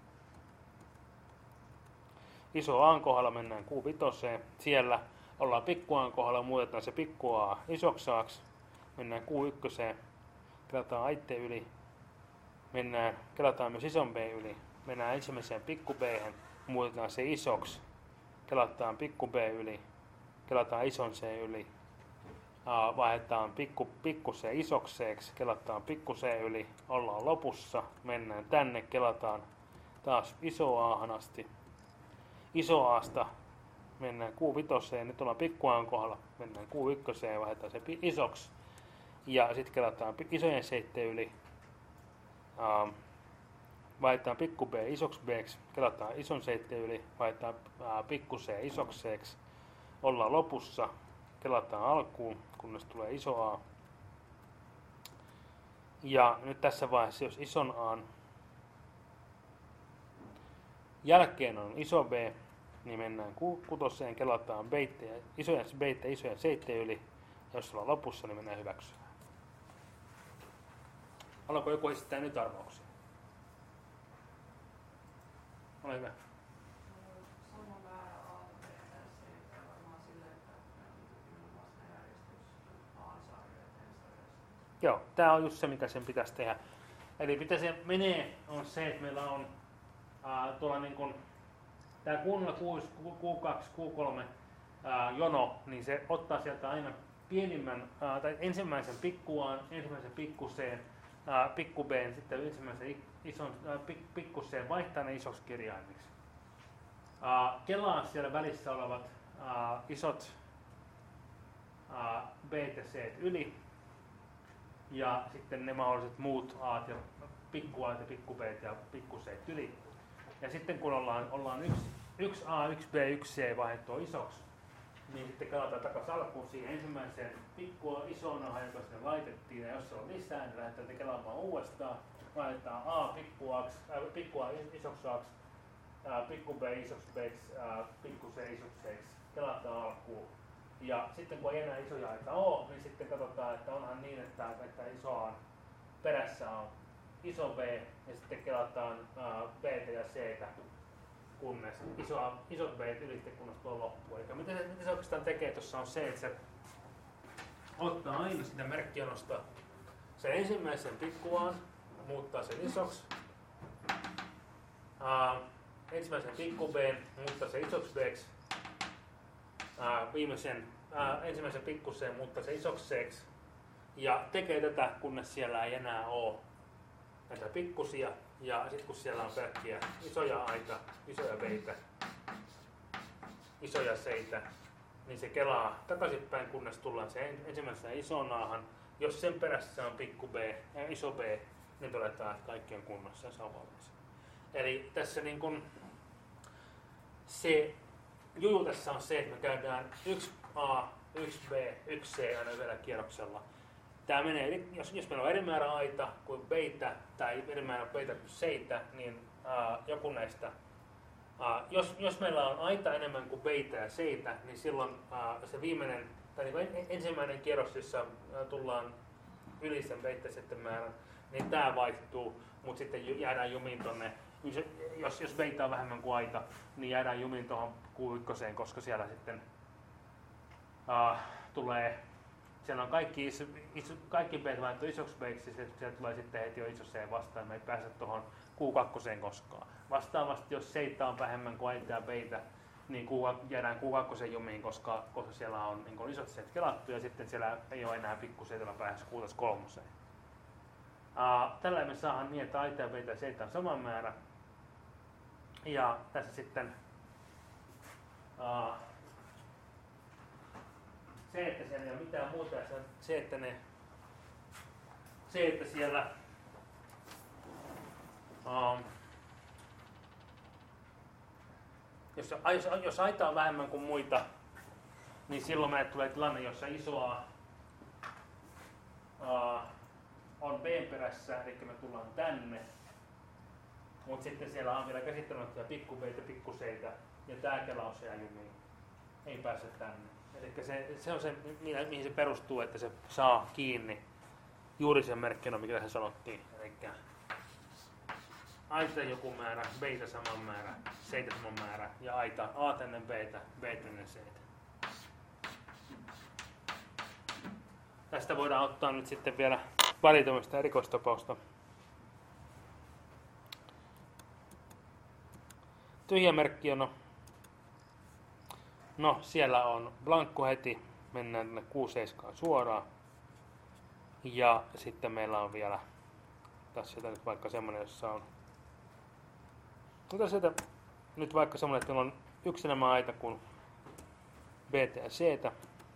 Speaker 1: Iso A:n kohdalla mennään Q viisi. Siellä ollaan pikku A:n kohdalla, muutetaan se pikku A isoksi A:ksi. Mennään Q yksi. Kelataan aitte yli. Mennään, kelataan myös ison B yli. Mennään ensimmäiseen pikku B:hen, muutetaan se isoksi. Kelataan pikku B yli. Kelataan ison C yli. Uh, vaihdetaan pikku, pikku C isoksi C:ksi, kelataan pikku C yli, ollaan lopussa, mennään tänne, kelataan taas iso A:han asti. Iso A:sta mennään Q viisi, nyt ollaan pikku A:n kohdalla, mennään Q yksi, vaihdetaan se isoksi ja sitten kelataan isojen seitten yli. Uh, vaihdetaan pikku B isoksi B:ksi, kelataan ison seitten yli, vaihdetaan uh, pikku C isoksi C:ksi, ollaan lopussa. Kelataan alkuun, kunnes tulee iso A. Ja nyt tässä vaiheessa, jos ison A:n jälkeen on iso B, niin mennään Q kuusi, kelataan beittejä, isoja beittejä, isoja seitten yli. Ja jos ollaan lopussa, niin mennään hyväksymään. Haluaako joku esittää nyt arvauksia? Ole hyvä. Joo, tämä on just se, mikä sen pitäisi tehdä. Eli mitä se menee, on se, että meillä on ää, tuolla niin kuin tämä Q nolla, Q yksi, Q kaksi, Q kolme ää, jono, niin se ottaa sieltä aina pienimmän, ää, tai ensimmäisen pikku A, ensimmäisen pikku C, ää, pikku B, sitten ensimmäisen ison ää, pik, pikku C, vaihtaa ne isoksi kirjaimiksi. Ää, kelaa siellä välissä olevat ää, isot ää, B ja C yli, ja sitten ne mahdolliset muut A ja pikku A ja pikku B ja pikku C yli. Ja sitten kun ollaan, ollaan yksi, yksi A, yksi B, yksi C vaihdettua isoksi, niin sitten kelataan takaisin alkuun siihen ensimmäiseen pikkua isoon A, joka sinne laitettiin, ja jos se on lisää, niin lähdetään kelaamaan uudestaan. Laitetaan A pikku A, äh, pikku A isoksi Aksi, äh, pikku B isoksi B:ksi, äh, pikku C isoksi C:ksi, kelataan alkuun. Ja sitten kun ei enää isoja aita ole, niin sitten katsotaan, että onhan niin, että, että iso A perässä on iso B, ja sitten kelataan äh, B ja C, kunnes iso, isot B ylitte, kunnes tuo loppuu. Eli miten se, miten se oikeastaan tekee tuossa on se, että se ottaa aina sitä merkkijonosta sen ensimmäisen pikkuaan, muuttaa sen isoksi, äh, ensimmäisen pikku B, muuttaa sen isoksi B:ksi, äh, viimeisen äh, ensimmäisen pikku C, muuttaa sen isoksi C:ksi, ja tekee tätä, kunnes siellä ei enää ole näitä pikkusia, ja sitten kun siellä on pelkkiä isoja aita, isoja beitä, isoja seitä, niin se kelaa takaisinpäin, kunnes tullaan se ensimmäiseen isoon A:han. Jos sen perässä on pikku B ja iso B, niin todetaan, että kaikki on kunnossa ja se on valmis. Eli tässä niin kun se juju tässä on se, että me käydään yksi A, yksi B, yksi C aina yhdellä kierroksella. Tämä menee, jos, jos meillä on eri määrä aita kuin beitä tai eri määrä beitä kuin seitä, niin ää, joku näistä, ää, jos, jos meillä on aita enemmän kuin beitä ja seitä, niin silloin ää, se viimeinen, tai niin ensimmäinen kierros, jossa ää, tullaan yli sen beitä sitten määrän, niin tämä vaihtuu, mutta sitten jäädään jumiin tonne, jos, jos beitä on vähemmän kuin aita, niin jäädään jumiin tuohon Q yksi, koska siellä sitten ää, tulee siellä on kaikki, iso, iso, kaikki B laittu isoksi B:ksi, se, se tulee sitten heti jo iso C vastaan, me ei pääse tuohon Q kaksi koskaan. Vastaavasti, jos seitä on vähemmän kuin aita ja beitä, niin Q, jäädään Q kaksi jumiin, koska, koska siellä on niin isot C kelattu ja sitten siellä ei ole enää pikku C päässä Q kolme. Uh, tällä me saadaan niin, että aita ja beitä ja seitä on sama määrä. Ja tässä sitten uh, se, että siellä ei ole mitään muuta, ja se, että, ne, se, että siellä um, jos, jos, jos aita on vähemmän kuin muita, niin silloin meille tulee tilanne, jossa isoa uh, on B perässä, eli me tullaan tänne, mutta sitten siellä on vielä käsittämättömiä pikku B ja pikku C, ja tämä kelaus jää jumiin, ei pääse tänne. Eli se, se on se, mihin se perustuu, että se saa kiinni juuri sen merkkinä, mikä tässä sanottiin. Eli aita joku määrä, beitä saman määrä, seitä saman määrä ja aita A ennen beitä, beitä ennen seitä. Tästä voidaan ottaa nyt sitten vielä pari tämmöistä erikoistapausta. Tyhjä merkkijono. No, siellä on blankko heti, mennään tänne Q seitsemän suoraan. Ja sitten meillä on vielä tässä nyt vaikka semmoinen, jossa on no tässä nyt vaikka semmoinen, että meillä on yksi enemmän aita kuin B ja C.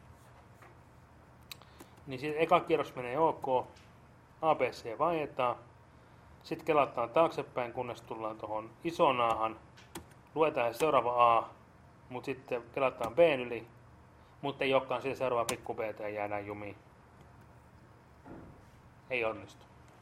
Speaker 1: Niin sitten eka kierros menee OK, A B C vaihdetaan. Sitten kelataan taaksepäin, kunnes tullaan tuohon isoon A:han. Luetaan seuraava A. Mutta sitten kelataan B yli, mutta ei olekaan siitä seuraava pikku B ja jäädään jumiin. Ei onnistu.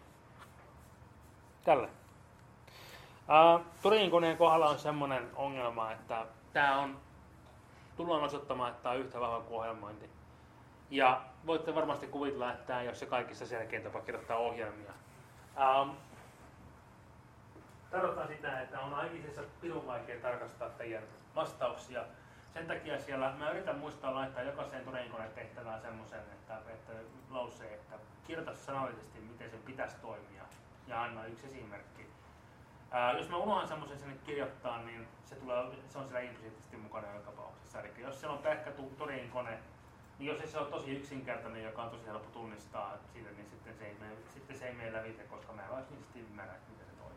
Speaker 1: Tälle. Uh, Turinin koneen kohdalla on semmoinen ongelma, että tämä on, tullaan osoittamaan, että tämä on yhtä vahva kuin ohjelmointi. Ja voitte varmasti kuvitella, että tämä ei ole se kaikissa selkein tapa kirjoittaa ohjelmia. Uh, Tarkoittaa sitä, että on aikisessa pirun vaikea tarkastaa teidän vastauksia. Sen takia siellä, mä yritän muistaa laittaa jokaiseen Turinin tehtävään semmoisen, että, että lausee, että kirjoita sanallisesti, miten sen pitäisi toimia ja anna yksi esimerkki. Ää, jos mä unohan semmoisen sinne kirjoittaa, niin se, tulee, se on siellä implisiittisesti mukana joka tapauksessa. Eli jos siellä on pelkkä Turinin kone niin jos se on tosi yksinkertainen, joka on tosi helppo tunnistaa sille, niin sitten se ei mene, sitten se ei mene lävitse, koska mä en oikeasti ymmärrä, miten se toimii.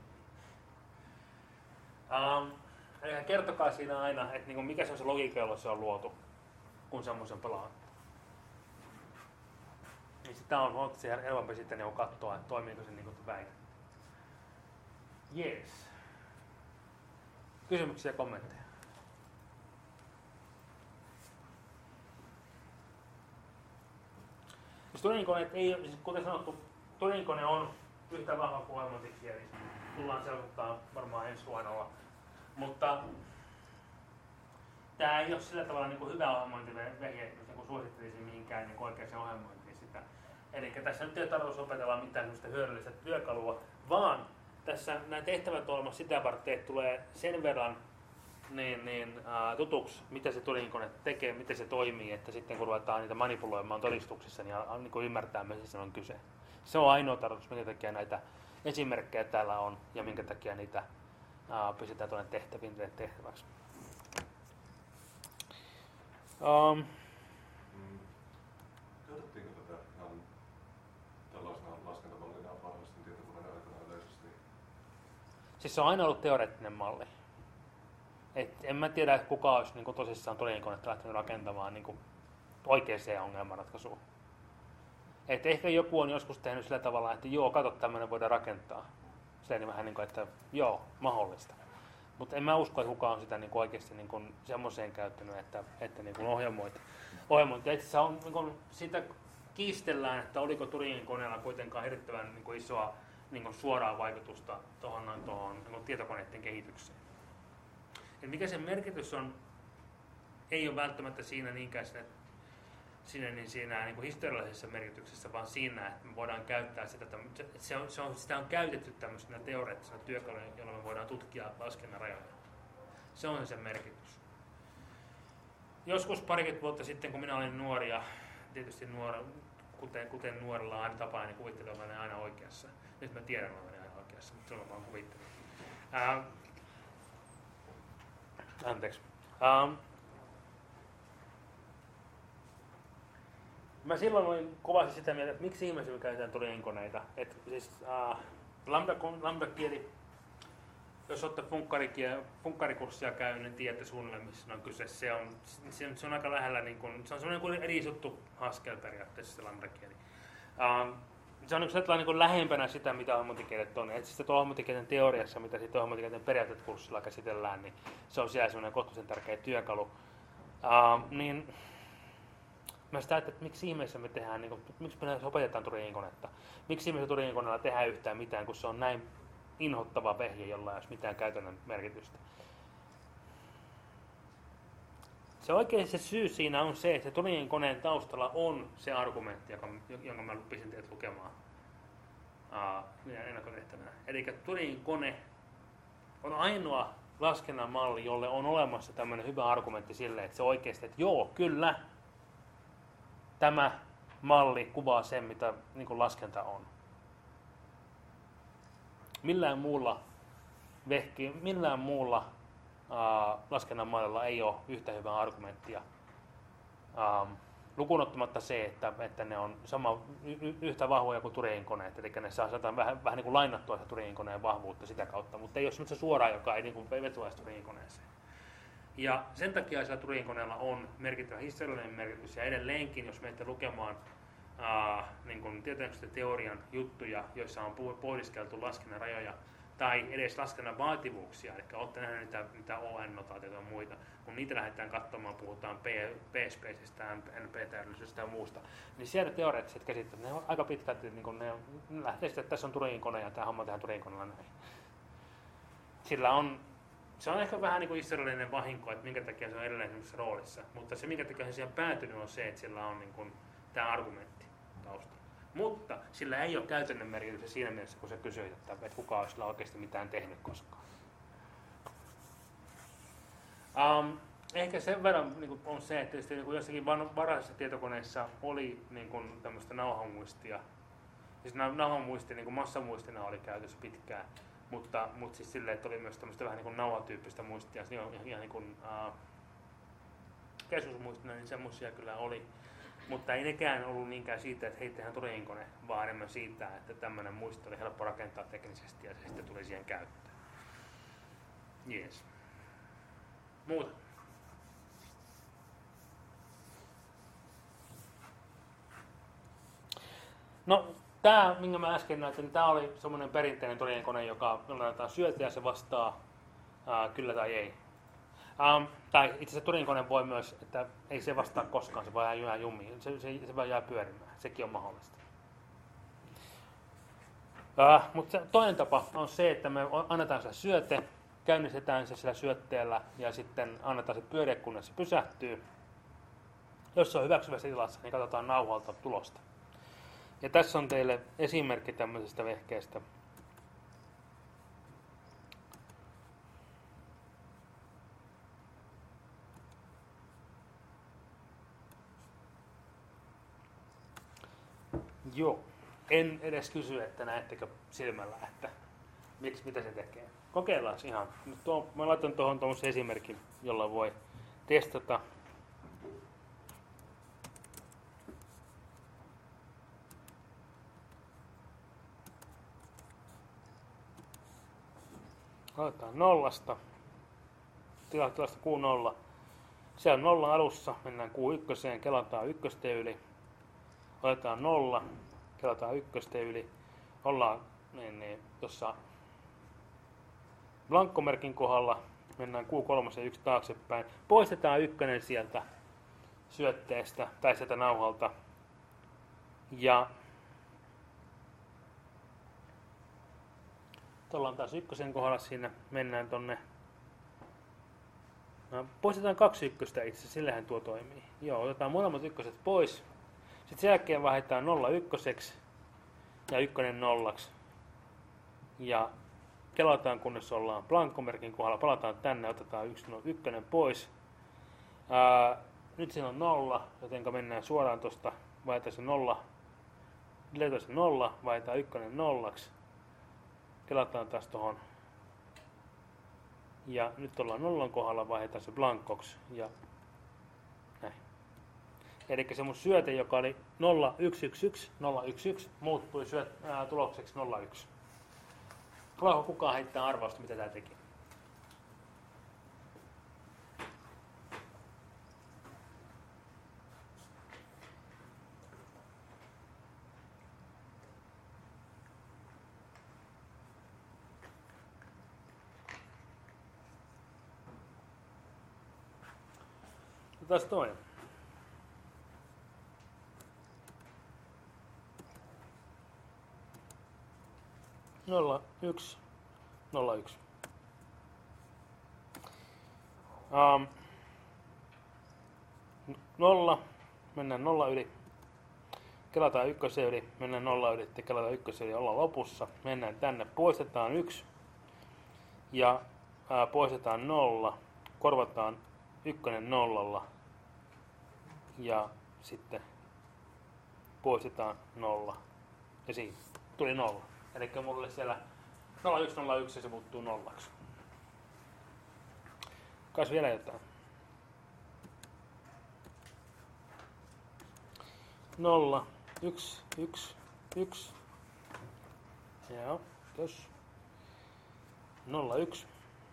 Speaker 1: Um, eli kertokaa siinä aina, että niinku mikä se on se logiikka, jolla se on luotu, kun semmoisen pelaa. Niin sitä on huomattavasti helpompi sitten niinku katsoa, että toimiiko se niin kuin väite. Jees. Kysymyksiä ja kommentteja? Siis Turing-koneet ei, siis kuten sanottu, Turing-kone on yhtä vahva kuin ohjelmointikieli. Tullaan selvittämään varmaan ensi luennolla. Mutta tämä ei ole sillä tavalla niin kuin hyvä ohjelmointivehje, jos niin suosittelisin mihinkään niin oikeaan ohjelmointiin sitä. Eli tässä nyt ei tarvitse opetella mitään hyödyllistä työkalua, vaan tässä nämä tehtävät on olemassa sitä varten, että tulee sen verran niin, niin, ää, tutuksi, mitä se Turing-kone tekee, miten se toimii, että sitten kun ruvetaan niitä manipuloimaan todistuksissa, niin, a, niin ymmärtää, mistä se on kyse. Se on ainoa tarkoitus, minkä takia näitä esimerkkejä täällä on ja minkä takia niitä ää, pistetään tuonne tehtäviin tehtäväksi. Um,
Speaker 6: mm. Käytettiinkö tätä ihan tällaisena laskentamallina vahvasti tietokoneen aikana yleisesti?
Speaker 1: Siis se on aina ollut teoreettinen malli. Et en mä tiedä, että kuka olisi niin tosissaan Turing-konetta lähtenyt rakentamaan niin oikeaan ongelmanratkaisuun. Et ehkä joku on joskus tehnyt sillä tavalla, että joo, kato, tämmöinen voidaan rakentaa. Se niin vähän niin kuin, että joo, mahdollista. Mutta en mä usko, että kukaan on sitä niin oikeasti niin semmoiseen käyttänyt, että, että niin ohjelmointi. ohjelmointi. Itse asiassa on, niin sitä kiistellään, että oliko Turing-koneella kuitenkaan hirvittävän niin isoa niin suoraa vaikutusta tuohon, tuohon niin tietokoneiden kehitykseen. Et mikä sen merkitys on, ei ole välttämättä siinä niinkään siinä, siinä, niin siinä niin kuin historiallisessa merkityksessä, vaan siinä, että me voidaan käyttää sitä, että se on, se on, sitä on käytetty tämmöisenä teoreettisena työkaluna, jolla me voidaan tutkia laskennan rajoja. Se on sen merkitys. Joskus parikymmentä vuotta sitten, kun minä olin nuori, ja tietysti nuori, kuten, kuten nuorella on aina tapana, niin kuvittelin olevani aina oikeassa. Nyt mä tiedän olevani aina oikeassa, mutta silloin mä vaan kuvittelin. Ää, Anteeksi. Um, mä silloin olin kovasti sitä mieltä, että miksi ihmeessä me käytetään Turing-koneita. Et siis uh, lambda-kieli, jos olette funkkarikurssia käynyt, niin tiedätte suunnilleen, missä on kyse. Se on, se on, se on aika lähellä, niin kun, se on semmoinen kuin erisuttu Haskell periaatteessa se lambda-kieli. Um, Se on sellainen niin lähempänä sitä, mitä ohjelmointikielet on. Et sitten ohjelmointikielen teoriassa, mitä sitten ohjelmointikielen periaatekurssilla käsitellään, niin se on siellä sellainen kohtuullisen tärkeä työkalu. Uh, niin mä sitä ajattelin, että miksi ihmeessä me tehdään, niin kuin, miksi me opetetaan Turing-konetta? Miksi ihmeessä Turing-koneella tehdään yhtään mitään, kun se on näin inhottava vehje, jolla ei ole mitään käytännön merkitystä? Se oikein se syy siinä on se, että Turingin-koneen taustalla on se argumentti, joka, jonka mä pisin teidät lukemaan uh, ennakkotehtävänä. Eli Turingin kone on ainoa laskennan malli, jolle on olemassa tämmöinen hyvä argumentti sille, että se oikeasti, että joo, kyllä, tämä malli kuvaa sen, mitä niin kuin laskenta on. Millään muulla vehki, millään muulla Uh, laskennan mallilla ei ole yhtä hyvää argumenttia. Uh, lukunottamatta se, että, että ne on sama, y, yhtä vahvoja kuin Turing-koneet, eli ne saa saada vähän, vähän niin kuin lainattua se Turing-koneen vahvuutta sitä kautta, mutta ei ole semmoista suoraa, joka ei niin vetoaisi Turing-koneeseen. Ja sen takia sillä Turing-koneella on merkittävä historiallinen merkitys, ja edelleenkin, jos menette lukemaan uh, niin kuin tietoteknisen teorian juttuja, joissa on pohdiskeltu laskennan rajoja, tai edes laskennan vaativuuksia, eli olette nähneet niitä, niitä O N-notaatioita ja muita. Kun niitä lähdetään katsomaan, puhutaan P-spacesta, N P-täydellisyydestä ja muusta, niin siellä teoreettiset käsitteet, ne on aika pitkälti, niin ne, on, ne lähtee sitten, että tässä on Turingin kone ja tämä homma tehdään Turingin koneella näin. Sillä on, se on ehkä vähän niin kuin historiallinen vahinko, että minkä takia se on edelleen sellaisessa roolissa, mutta se minkä takia se siihen päätynyt on se, että sillä on niin kuin tämä argumentti taustalla. Mutta sillä ei ole käytännön merkitystä siinä mielessä, kun sä kysyit, että, että kukaan olisi sillä oikeasti mitään tehnyt koskaan. Um, ehkä sen verran niin kuin on se, että niin kuin jossakin varhaisessa tietokoneessa oli niin kuin tämmöistä nauhamuistia. Siis nauhamuistia niin kuin massamuistina oli käytössä pitkään, mutta, mutta siis silleen, että oli myös tämmöistä vähän niin kuin nauhatyyppistä muistia. Se on ihan niin kuin uh, keskusmuistina, niin semmoisia kyllä oli. Mutta ei nekään ollut niinkään siitä, että hei, tehdään Turingin-kone, vaan enemmän siitä, että tämmöinen muisto oli helppo rakentaa teknisesti ja se sitten tuli siihen käyttöön. Jees. Muuta. No, tämä, minkä mä äsken näytin, tämä oli semmoinen perinteinen Turingin-kone, joka laitetaan syötä ja se vastaa ää, kyllä tai ei. Um, tai itse asiassa Turingin-kone voi myös, että ei se vastaa koskaan, se voi jää jumiin, se, se, se voi jää pyörimään, sekin on mahdollista. Uh, mutta toinen tapa on se, että me annetaan se syöte, käynnistetään se sillä syötteellä ja sitten annetaan se pyöriä, kunnes se pysähtyy. Jos se on hyväksyvässä tilassa, niin katsotaan nauhalta tulosta. Ja tässä on teille esimerkki tämmöisestä vehkeestä. Joo. En edes kysy, että näettekö silmällä, että miksi, mitä se tekee. Kokeillaan ihan. Nyt tuo, mä laitan tuohon tuommoisen esimerkin, jolla voi testata. Aloitetaan nollasta. Tila, tilasta Q nolla. Se on nolla alussa, mennään Q yksi, kelataan ykköstä yli. Otetaan nolla, kelataan ykköstä yli. Ollaan niin, niin, tuossa blankkomerkin kohdalla, mennään Q kolme ja yksi taaksepäin. Poistetaan ykkönen sieltä syötteestä tai sieltä nauhalta. Ja tuolla on taas ykkösen kohdalla, siinä mennään tonne. No, poistetaan kaksi ykköstä itse, sillähän tuo toimii. Joo, otetaan molemmat ykköset pois. Sitten sen jälkeen vaihdetaan nolla ykköseksi ja ykkönen nollaksi. Ja kelataan, kunnes ollaan blankkomerkin kohdalla. Palataan tänne, otetaan yksi, no, ykkönen pois. Ää, nyt siinä on nolla, joten mennään suoraan tuosta. Vaihdetaan se nolla. Diletaan se nolla, vaihdetaan ykkönen nollaksi. Kelataan taas tuohon. Ja nyt ollaan nollan kohdalla, vaihdetaan se blankoksi. Ja näin. Eli se mun syöte, joka oli nolla yksi yksi yksi, nolla yksi yksi, muuttui syöt, ää, tulokseksi nolla yksi. Haluaako kukaan heittää arvausta, mitä tää teki? Taas toinen. Nolla, yksi, nolla, yksi. Um, nolla, mennään nolla yli. Kelataan ykkösen yli, mennään nolla yli, kelataan ykkösen yli, ollaan lopussa. Mennään tänne, poistetaan yksi ja ää, poistetaan nolla, korvataan ykkönen nollalla. Ja sitten poistetaan nolla. Ja siinä tuli nolla. Eli mulla oli siellä nolla yksi nolla yksi ja se muuttuu nollaksi. Kais vielä jotain. Nolla, yksi, yksi, yksi. Joo, kiitos. Nolla, yksi.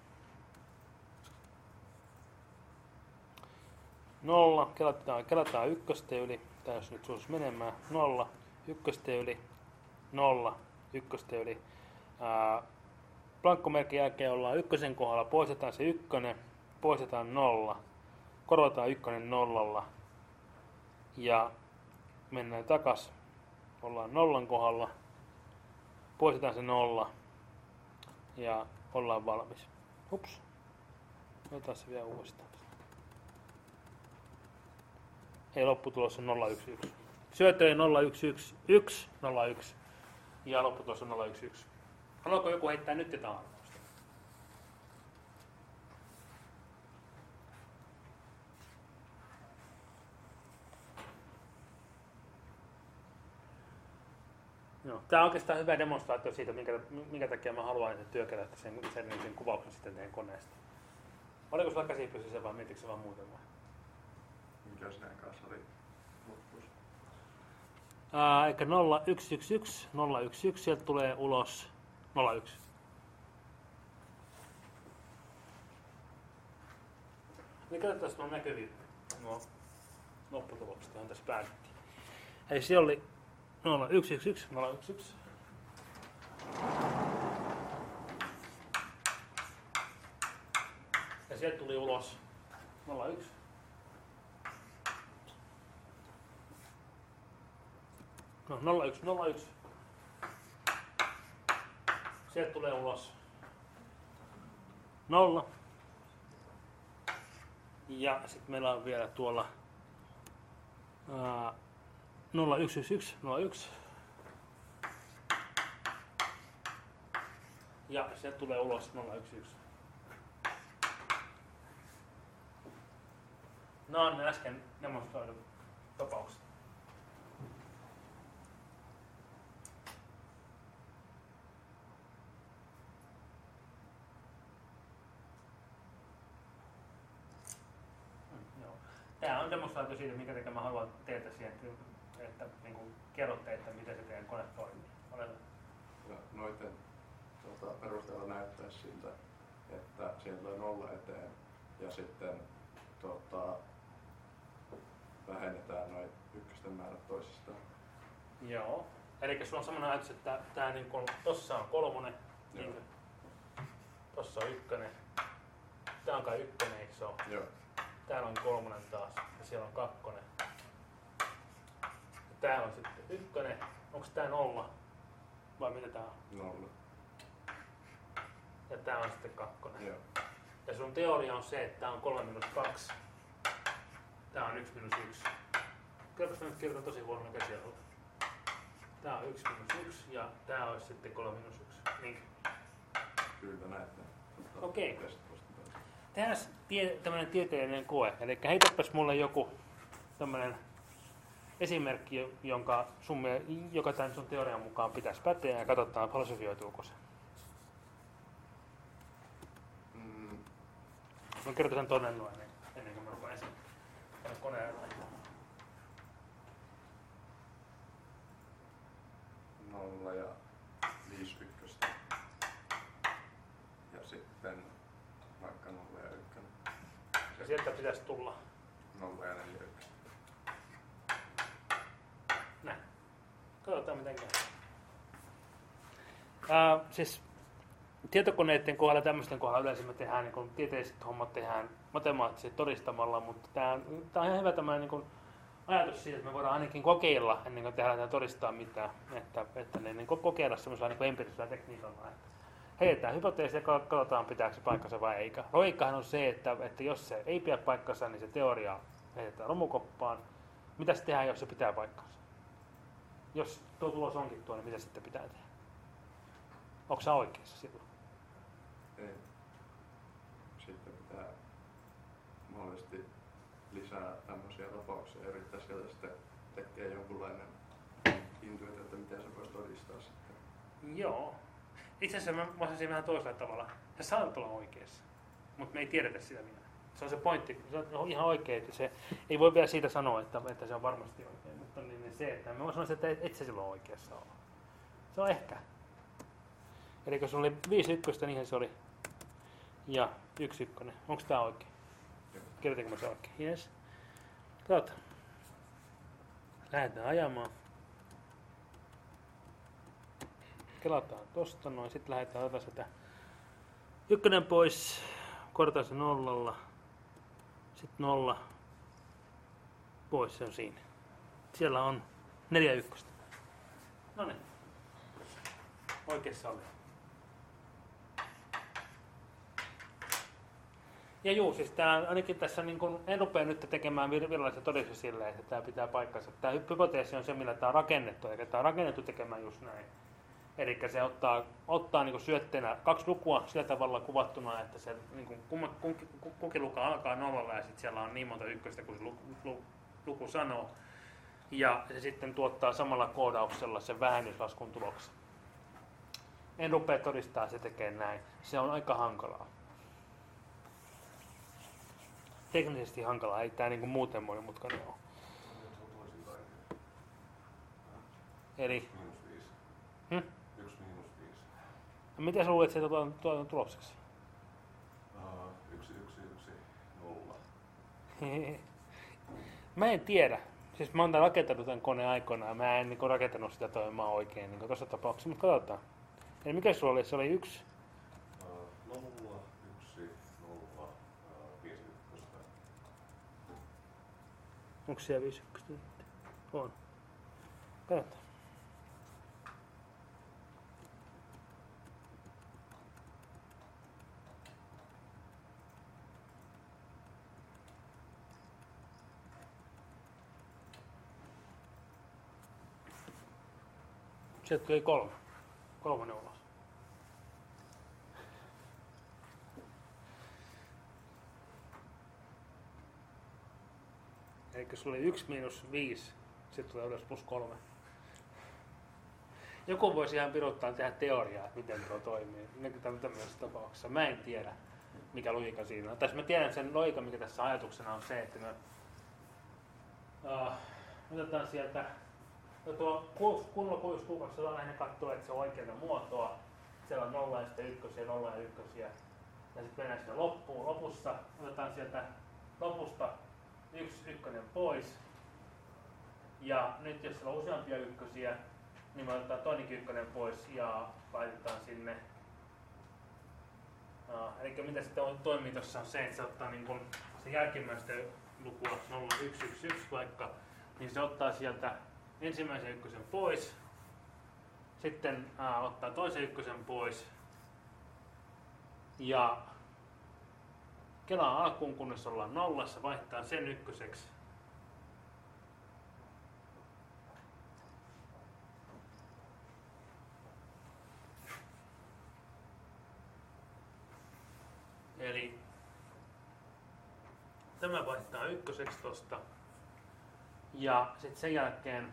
Speaker 1: Nolla, kelataan, kelataan ykköstä yli, tää jos nyt suosisi menemään, nolla, ykköstä yli, nolla, ykköstä yli. Ää, blankkomerkin jälkeen ollaan ykkösen kohdalla, poistetaan se ykkönen, poistetaan nolla, korvataan ykkönen nollalla ja mennään takas, ollaan nollan kohdalla, poistetaan se nolla ja ollaan valmis. Ups, otetaan se vielä uudestaan. Ei, lopputulos on nolla yksi yksi. Syöttö oli nolla yksi yksi yksi nolla yksi ja lopputulos on nolla yksi yksi. Haluaako joku heittää nyt jotain arvausta? No, tämä on oikeastaan hyvä demonstraatio siitä, minkä, minkä takia mä haluan, että työkerästä sen, sen, sen kuvauksen sitten teidän koneesta. Oliko sulla käsi pysyssä vai mietitkö se vaan muuten vai?
Speaker 6: Mikä sinä kanssa oli?
Speaker 4: loppuisi.
Speaker 1: Ää, eikä nolla yksi yksi yksi, nolla yksi yksi, sieltä tulee ulos nolla yksi. Niin katsotaan, että on näkyviä nuo lopputulokset, johon tässä päätettiin. Eli siellä oli nolla yksi yksi yksi, nolla yksi yksi. Ja sieltä tuli ulos nolla yksi. No, nolla yksi nolla yksi. Sieltä tulee ulos nolla. Ja sitten meillä on vielä tuolla ää, nolla yksi yksi yksi nolla yksi. Ja sieltä tulee ulos nolla yksi yksi. Nämä on ne äsken demonstroidut tapaukset. Tämä on demonstraatio siitä, minkä takia mä haluan teiltä siihen, että, että niin kuin kerrotte, että miten se teidän kone toimii. Ole hyvä.
Speaker 4: Ja noiden tuota, perusteella näyttäisi siltä, että siellä tulee nolla eteen ja sitten tuota, vähennetään noin ykkösten määrät toisistaan.
Speaker 1: Joo. Eli sulla on semmoinen ajatus, että tää niin kuin, tossa on kolmonen, niin, tossa on ykkönen. Tää on kai ykkönen, eikö se ole?
Speaker 4: Joo.
Speaker 1: Täällä on kolmonen taas ja siellä on kakkonen. Ja tää on sitten ykkönen. Onko tää nolla? Vai mitä tää on?
Speaker 4: Nolla.
Speaker 1: Ja tää on sitten kakkonen.
Speaker 4: Joo.
Speaker 1: Ja sun teoria on se, että tää on kolme miinus kaksi. Tää on yksi miinus yksi. Kylläpäs mä nyt kirjoitan tosi huonolla käsialueella. Tää on yksi miinus yksi ja tää olisi sitten kolme miinus yksi. Niin.
Speaker 4: Kyllä näyttää.
Speaker 1: Okei. Okay. Tehdään tie, tämmönen tieteellinen koe. Eli heitäpäs mulle joku tämmönen esimerkki, jonka sun, joka tämän sun teorian mukaan pitäisi päteä ja katsotaan falsifioituuko se.
Speaker 4: Mm.
Speaker 1: Mä kerron sen todennut ennen, ennen kuin mä rupean sen koneella laittaa.
Speaker 4: Nolla ja viisi ykköstä. Ja sitten vaikka nolla ja ykkönen.
Speaker 1: Ja sieltä pitäisi tulla
Speaker 4: Nolla ja neljä ykköstä.
Speaker 1: näin. Katsotaan miten käy. Ää, siis tietokoneiden kohdalla ja tämmöisten kohdalla yleensä me tehdään, niin kun tieteelliset hommat tehdään matemaattisesti todistamalla, mutta tämä on, tämä on ihan hyvä tämmöinen niin kun ajatus siitä, että me voidaan ainakin kokeilla ennen kuin tehdään tai todistaa mitään, että, että ne niin kokeilla semmoisella niin empiirisellä tekniikalla, että heitetään hypoteesi ja katsotaan pitääkö se paikkansa vai eikä. Logiikkahan on se, että, että jos se ei pidä paikkansa, niin se teoria heitetään romukoppaan. Mitä se tehdään, jos se pitää paikkansa? Jos tuo tulos onkin tuo, niin mitä sitten pitää tehdä? Onko sä oikeassa silloin?
Speaker 4: Ei. Sitten pitää mahdollisesti lisää tämmöisiä tapauksia ja yrittää sieltä sitten tekee jonkunlainen intuitio, että miten se voisi todistaa sitten.
Speaker 1: Joo. Itse asiassa mä vastasin vähän toisella tavalla. Sä saatat olla oikeassa, mutta me ei tiedetä sitä vielä. Se on se pointti. Se on ihan oikein, että se ei voi vielä siitä sanoa, että, että se on varmasti oikein. Mutta niin, niin se, että mä sanoisin, että et se silloin oikeassa ole. Se on ehkä. Eli kun sulla oli viisi ykköstä, niin se oli. Ja yksi ykkönen. Onko tää oikein? Kirjoitinko mä se oikein? Yes. Katsotaan. Lähdetään ajamaan. Kelataan tosta noin. Sitten lähdetään ottaa sitä ykkönen pois. Korjataan se nollalla. Sitten nolla. Pois, se on siinä. Siellä on neljä ykköstä. No niin. Oikeassa oli. Ja juu, siis tää, ainakin tässä niin kun, en rupea nyt tekemään virallisia todistuksia silleen, että tämä pitää paikkansa. Tämä hypoteesi on se, millä tämä on rakennettu, eli tämä on rakennettu tekemään just näin. Eli se ottaa, ottaa niin syötteenä kaksi lukua sillä tavalla kuvattuna, että se niin kunkin kuki luku alkaa nollalla ja sitten siellä on niin monta ykköstä kuin se luku, luku, luku sanoo. Ja se sitten tuottaa samalla koodauksella sen vähennyslaskun tuloksen. En rupea todistaa, se tekee näin. Se on aika hankalaa. Teknisesti hankalaa, ei tämä niin muuten monimutkainen ole. Eli
Speaker 6: Miinus viisi.
Speaker 1: Hmm?
Speaker 6: Yksi miinus viisi.
Speaker 1: no miten sä luulet siitä tuon, tuon tulokseksi?
Speaker 6: Uh, yksi, yksi, yksi, nolla.
Speaker 1: Mä en tiedä. Siis mä oon tän rakentanut tämän koneen aikoinaan. Mä en niin rakentanut sitä toimimaan oikein niin tuossa tapauksessa, mutta katsotaan. Eli mikä sulla oli? Se oli yksi.
Speaker 6: Uh, nolla, yksi, nolla, uh, viisi ykköstä.
Speaker 1: Onko siellä viisi ykköstä? On. Katsotaan. Sieltä tuli kolme. Kolmonen ulos. Elikkä sulla oli yksi miinus viisi, sitten tulee ylös plus kolme. Joku voisi ihan piruttaa tehdä teoriaa, että miten tuo toimii. Tämmöisessä tapauksessa. Mä en tiedä, mikä logiikka siinä on. Tässä mä tiedän sen logiikan, mikä tässä ajatuksena on se, että me uh, otetaan sieltä no tuo kunnolla kuvituskuukauksessa on lähinnä katsoa, että se on oikeaa muotoa. Siellä on nolla ja sitten ykkösiä, nolla ja ykkösiä. Ja sitten mennään sinne loppuun. Lopussa otetaan sieltä lopusta yksi ykkönen pois. Ja nyt jos siellä on useampia ykkösiä, niin me otetaan toinenkin ykkönen pois ja laitetaan sinne. No, eli mitä sitten toimii tuossa on se, että se ottaa niin kun se jälkimmäistä lukua nolla yksi yksi yksi vaikka, niin se ottaa sieltä ensimmäisen ykkösen pois, sitten ää, ottaa toisen ykkösen pois ja kelaa alkuun, kunnes ollaan nollassa, vaihtaa sen ykköseksi. Eli tämä vaihtaa ykköseksi tosta ja sitten sen jälkeen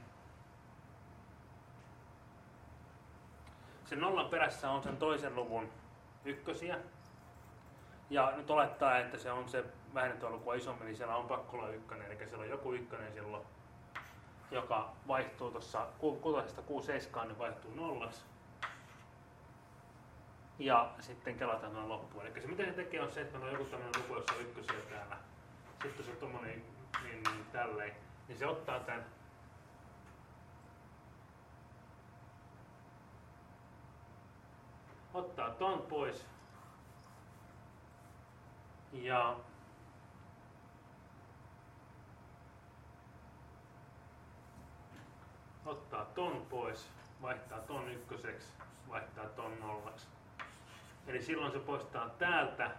Speaker 1: sen nollan perässä on sen toisen luvun ykkösiä. Ja nyt olettaa, että se on se vähennettyä lukua isompi, niin siellä on pakko olla ykkönen. Eli siellä on joku ykkönen silloin, joka vaihtuu tuossa kutosesta kuusi seitsemään, niin vaihtuu nollas. Ja sitten kelataan tuonne loppuun. Eli se mitä se tekee on se, että meillä on joku tämmöinen luku, jossa on ykkösiä täällä. Sitten se on tommonen niin, niin tälleen. Niin se ottaa tän ottaa ton pois ja ottaa ton pois, vaihtaa ton ykköseksi, vaihtaa ton nollaksi. Eli silloin se poistaa täältä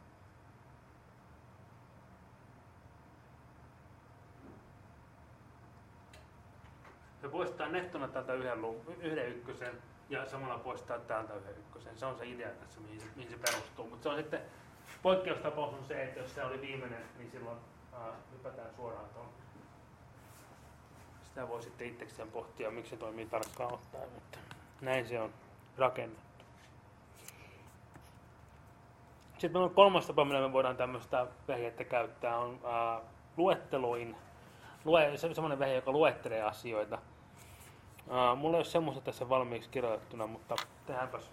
Speaker 1: se poistaa nettona täältä yhden, yhden ykkösen ja samalla poistaa täältä yhden ykkösen. Se on se idea tässä, mihin se, mihin se perustuu. Mutta se on sitten, poikkeustapaus on se, että jos se oli viimeinen, niin silloin ää, hypätään suoraan tuon. Sitä voi sitten itsekseen pohtia, miksi se toimii tarkkaan ottaen, mutta näin se on rakennettu. Sitten meillä on kolmas tapa, millä me voidaan tämmöistä vehjettä käyttää, on ää, luetteluin. Lue, se on semmoinen vehje, joka luettelee asioita. Uh, mulla ei ole semmoista tässä valmiiksi kirjoitettuna, mutta tehdäänpäs.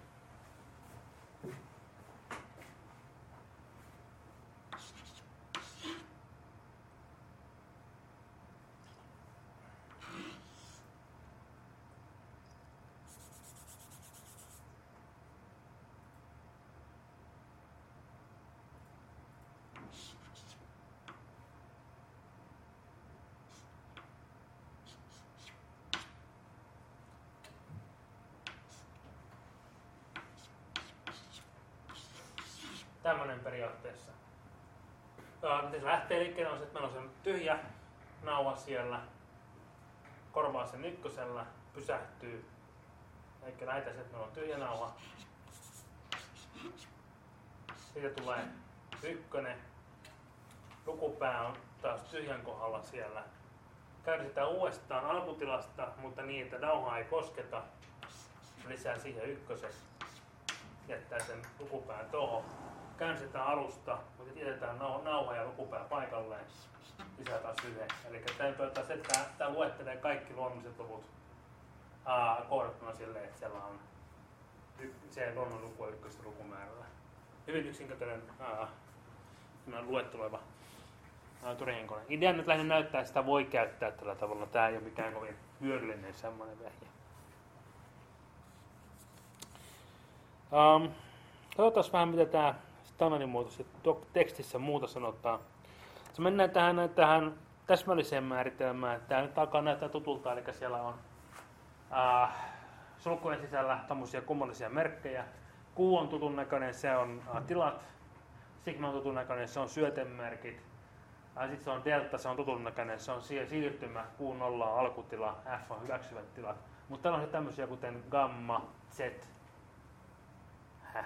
Speaker 1: Tämmönen periaatteessa. Ää, miten se lähtee liikkeelle on se, että meillä on se tyhjä nauha siellä, korvaa sen ykkösellä, pysähtyy. Eikä näitä se, että meillä on tyhjä nauha. Siitä tulee ykkönen. Lukupää on taas tyhjän kohdalla siellä. Käynnistetään uudestaan alkutilasta, mutta niin, että nauhaa ei kosketa. Lisää siihen ykkösen. Jättää sen lukupään tuohon. Käynnistetään alusta, mutta jätetään nauha ja lukupää paikalleen. Lisää taas yhden. Eli tämä, tämä luettelee kaikki luonnolliset luvut uh, koodattuna silleen, että siellä on y- se kolme lukua ykköstä lukumäärällä. Hyvin yksinkertainen uh, luetteloiva uh, Turingin kone. Idea nyt lähinnä näyttää, että sitä voi käyttää tällä tavalla. Tämä ei ole mikään kovin hyödyllinen semmoinen vehje. Um, katsotaan vähän, mitä tämä standardimuotoisesti tekstissä muuta sanotaan. Se mennään tähän, tähän täsmälliseen määritelmään. Tämä nyt alkaa näyttää tutulta, eli siellä on uh, sulkujen sisällä tämmöisiä kummallisia merkkejä. Q on tutun näköinen, se on uh, tilat. Sigma on tutun näköinen, se on syötemerkit. Uh, Sitten se on delta, se on tutun näköinen, se on siirtymä. Q nolla on alkutila, F on hyväksyvät tilat. Mutta täällä on se tämmöisiä kuten gamma, Z. Häh.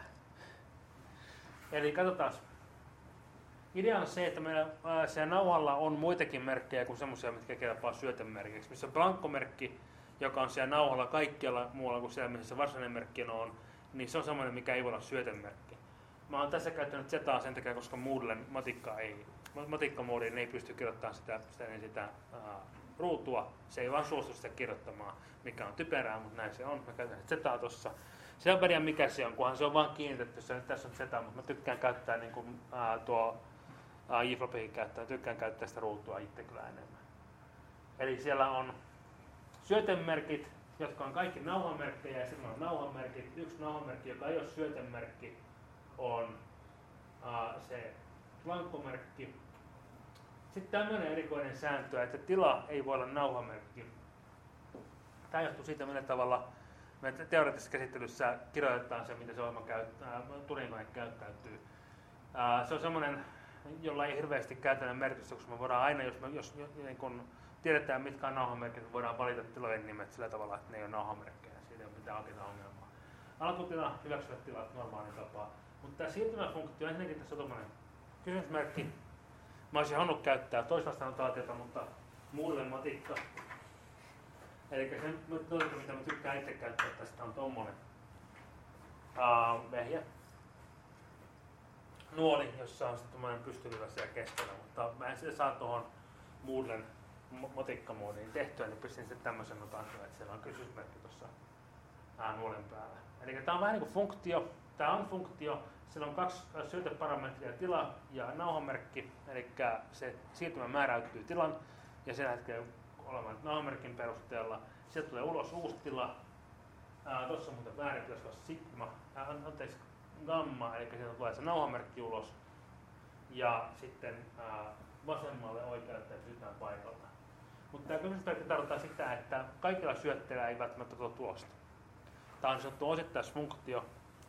Speaker 1: Eli katsotaan. Idea on se, että meillä ää, siellä nauhalla on muitakin merkkejä kuin semmoisia, mitkä kelpaa syötemerkiksi. Missä on blankkomerkki, joka on siellä nauhalla kaikkialla muualla kuin siellä, missä se varsinainen merkki on, niin se on semmoinen, mikä ei voi olla syötemerkki. Mä oon tässä käyttänyt Zetaa sen takia, koska Moodlen matikka ei, matikkamoodiin ei pysty kirjoittamaan sitä, sitä, niin sitä ää, ruutua. Se ei vaan suostu sitä kirjoittamaan, mikä on typerää, mutta näin se on. Mä käytän Zetaa tossa. Se on väliä mikä se on, kunhan se on vaan kiinnitetty. Se, tässä on Zeta, mutta mä tykkään käyttää niin kuin, ää, tuo J-Flopikin käyttää, tykkään käyttää sitä ruutua itse kyllä enemmän. Eli siellä on syötemerkit, jotka on kaikki nauhamerkkejä, ja sitten on nauhamerkit. Yksi nauhamerkki, joka ei ole syötemerkki, on uh, se blankkomerkki. Sitten tämmöinen erikoinen sääntö, että tila ei voi olla nauhamerkki. Tämä johtuu siitä, millä tavalla me teoreettisessa käsittelyssä kirjoitetaan se, miten se ohjelma käyttää, Turingin kone käyttäytyy. Uh, se on semmoinen, jolla ei hirveästi käytännön merkitystä, koska me voidaan aina, jos, me, jos niin kun tiedetään mitkä on nauhamerkit, me voidaan valita tilojen nimet sillä tavalla, että ne ei ole nauhamerkkejä. Siitä ei pitää hakea ongelmaa. Alkutila, hyväksyvät tilat, normaalin tapaa. Mutta tämä siirtymäfunktio, ensinnäkin tässä on tuommoinen kysymysmerkki. Mä olisin halunnut käyttää toisvasta notaatiota, mutta Moodlen matikka. Eli se, mitä mä tykkään itse käyttää, tästä on tommonen uh, vehje. Nuoli, jossa on sitten tuommoinen pystyvillä siellä keskellä, mutta mä en sitä saa tuohon Moodlen matikkamoodiin tehtyä, niin pistin sitten tämmöisen notaation, että siellä on kysymysmerkki tuossa nuolen päällä. Eli tämä on vähän niin kuin funktio. Tämä on funktio. Siellä on kaksi syöteparametria, tila ja nauhamerkki. Eli se siirtymä määräytyy tilan ja sen hetkellä olevan nauhamerkin perusteella. Sieltä tulee ulos uusi tila. Tuossa on muuten väärin, pitäisi olla sigma, ää, anteeksi, gamma, eli sieltä tulee se nauhamerkki ulos. Ja sitten ää, vasemmalle oikealle pysytään paikalta. Mutta tämä kysymysmerkki tarkoittaa sitä, että kaikilla syötteillä ei välttämättä tuo tulosta. Tämä on sanottu osittaisfunktio.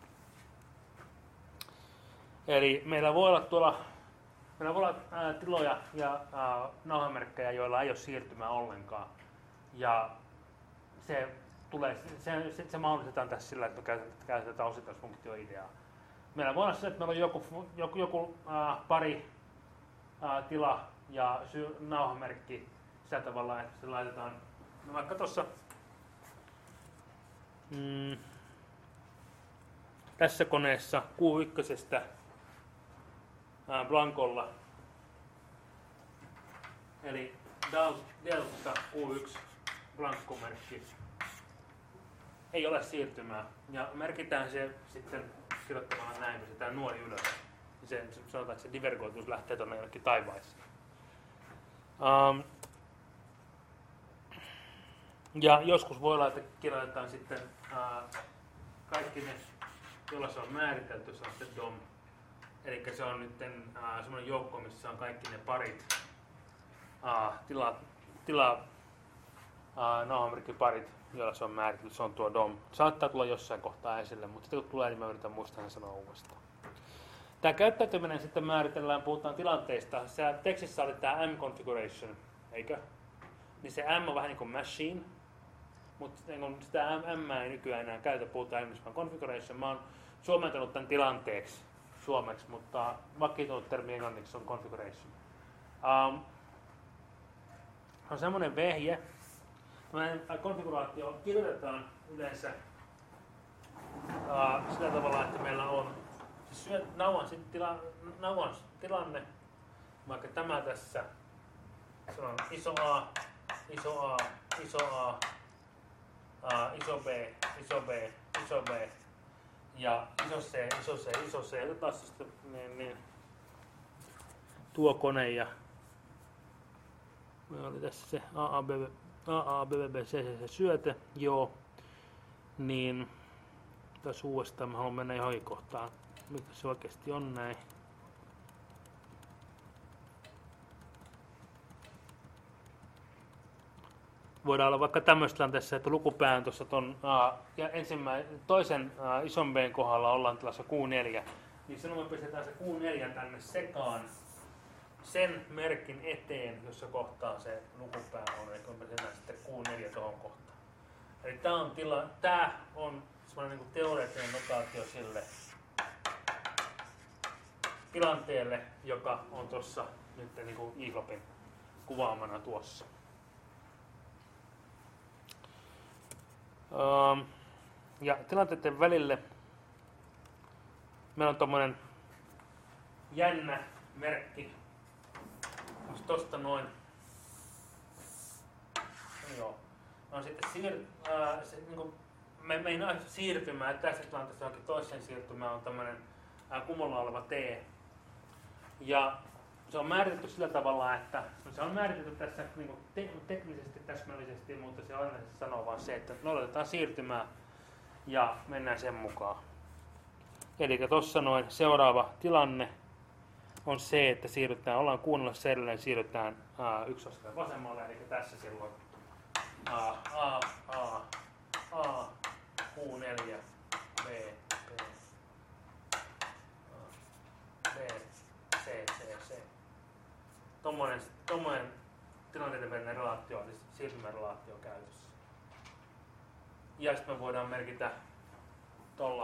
Speaker 1: Eli meillä voi olla tuolla meillä voi olla ää, tiloja ja ää, nauhamerkkejä, joilla ei ole siirtymää ollenkaan. Ja se, tulee, se, se, se mahdollistetaan tässä sillä, että me käytetään, käytetään osittaisfunktio-ideaa. Meillä voi olla se, että meillä on joku, joku, joku ää, pari ää, tila ja sy- nauhamerkki sillä tavalla, että se laitetaan no vaikka tuossa mm, tässä koneessa Q yksi ää, blankolla, eli delta Q yksi blankkomerkki, ei ole siirtymää. Ja merkitään se sitten kirjoittamalla näin, kun se tämä nuori ylös. Se, sanotaan, että se divergoituus lähtee tuonne jonnekin taivaisiin. Um, ja joskus voi olla, että kirjoitetaan sitten uh, kaikki ne, joilla se on määritelty, se on sitten D O M. Eli se on nyt uh, semmoinen joukko, missä on kaikki ne parit, uh, tila, tila uh, nauhamerkkiparit, joilla se on määritelty, se on tuo D O M. Saattaa tulla jossain kohtaa esille, mutta sitten kun tulee, niin mä yritän muistaa sen sanoa uudestaan. Tämä käyttäytyminen sitten määritellään, puhutaan tilanteista. Se tekstissä oli tämä M-configuration, eikö? Niin se M on vähän niin kuin machine, mutta niin sitä M ei nykyään enää käytä, puhutaan englanniksi vaan configuration. Mä oon suomentanut tämän tilanteeksi suomeksi, mutta vakiintunut termi englanniksi on configuration. Um, on semmoinen vehje. Konfiguraatio kirjoitetaan yleensä uh, sillä tavalla, että meillä on siis nauhan, tila, nauhan tilanne, vaikka tämä tässä, se on iso A, iso A, iso A, ää, iso B, iso B, iso B ja iso C, iso C, iso C. Otetaan sitten niin, niin, tuo kone ja me oli tässä se A A B B, A A B B C C C syöte, joo, niin tässä uudestaan mä haluan mennä johonkin kohtaan, mitä se oikeasti on näin. Voidaan olla vaikka tämmöistä tilanteessa, että lukupää on tuossa ton, aa, ja ensimmäisen, toisen aa, ison B:n kohdalla ollaan tilassa Q neljä, niin silloin me pistetään se Q neljä tänne sekaan sen merkin eteen, jossa kohtaa se lukupää on, eli me pistetään sitten Q neljä tuohon kohtaan. Eli tää on, tila, tää on semmoinen niin teoreettinen notaatio sille tilanteelle, joka on tuossa nyt niin kuin Eaglopin kuvaamana tuossa. Um, ja tilanteiden välille meillä on tommonen jännä merkki. Onko tosta noin? No joo. No sitten siir, ää, se, niin kuin, me meinaa siirtymään, että tässä tilanteessa johonkin toiseen siirtymään on tämmönen ää, kumolla oleva T. Ja se on määritelty sillä tavalla, että no se on määritelty tässä niin kuin te, teknisesti täsmällisesti, mutta se aina sanoo vaan se, että noudatetaan siirtymää ja mennään sen mukaan. Eli tuossa noin seuraava tilanne on se, että siirrytään, ollaan kuunnella edelleen, siirrytään ää, yksi askel vasemmalle, eli tässä silloin A, A, A, A, Q neljä, B, B, B, C, C, C. Tommonen, tommonen tilanteiden välinen relaatio, siis siirtymärelaatio käytössä. Ja sitten me voidaan merkitä tuolla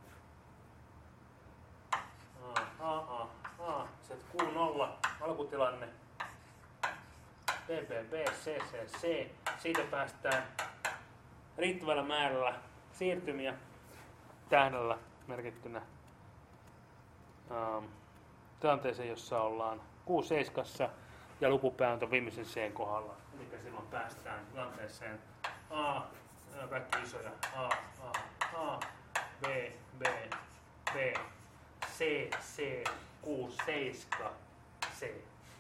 Speaker 1: A, A, A, A, se Q nolla, alkutilanne, B, B, B, C, C, C. Siitä päästään riittävällä määrällä siirtymiä tähdellä merkittynä ähm, tilanteeseen, jossa ollaan Q seitsemän ja lukupää on tuon viimeisen C kohdalla. Eli silloin päästään tilanteeseen A, kaikki isoja, A, A, A, B, B, B, C, C, Q seitsemän, C.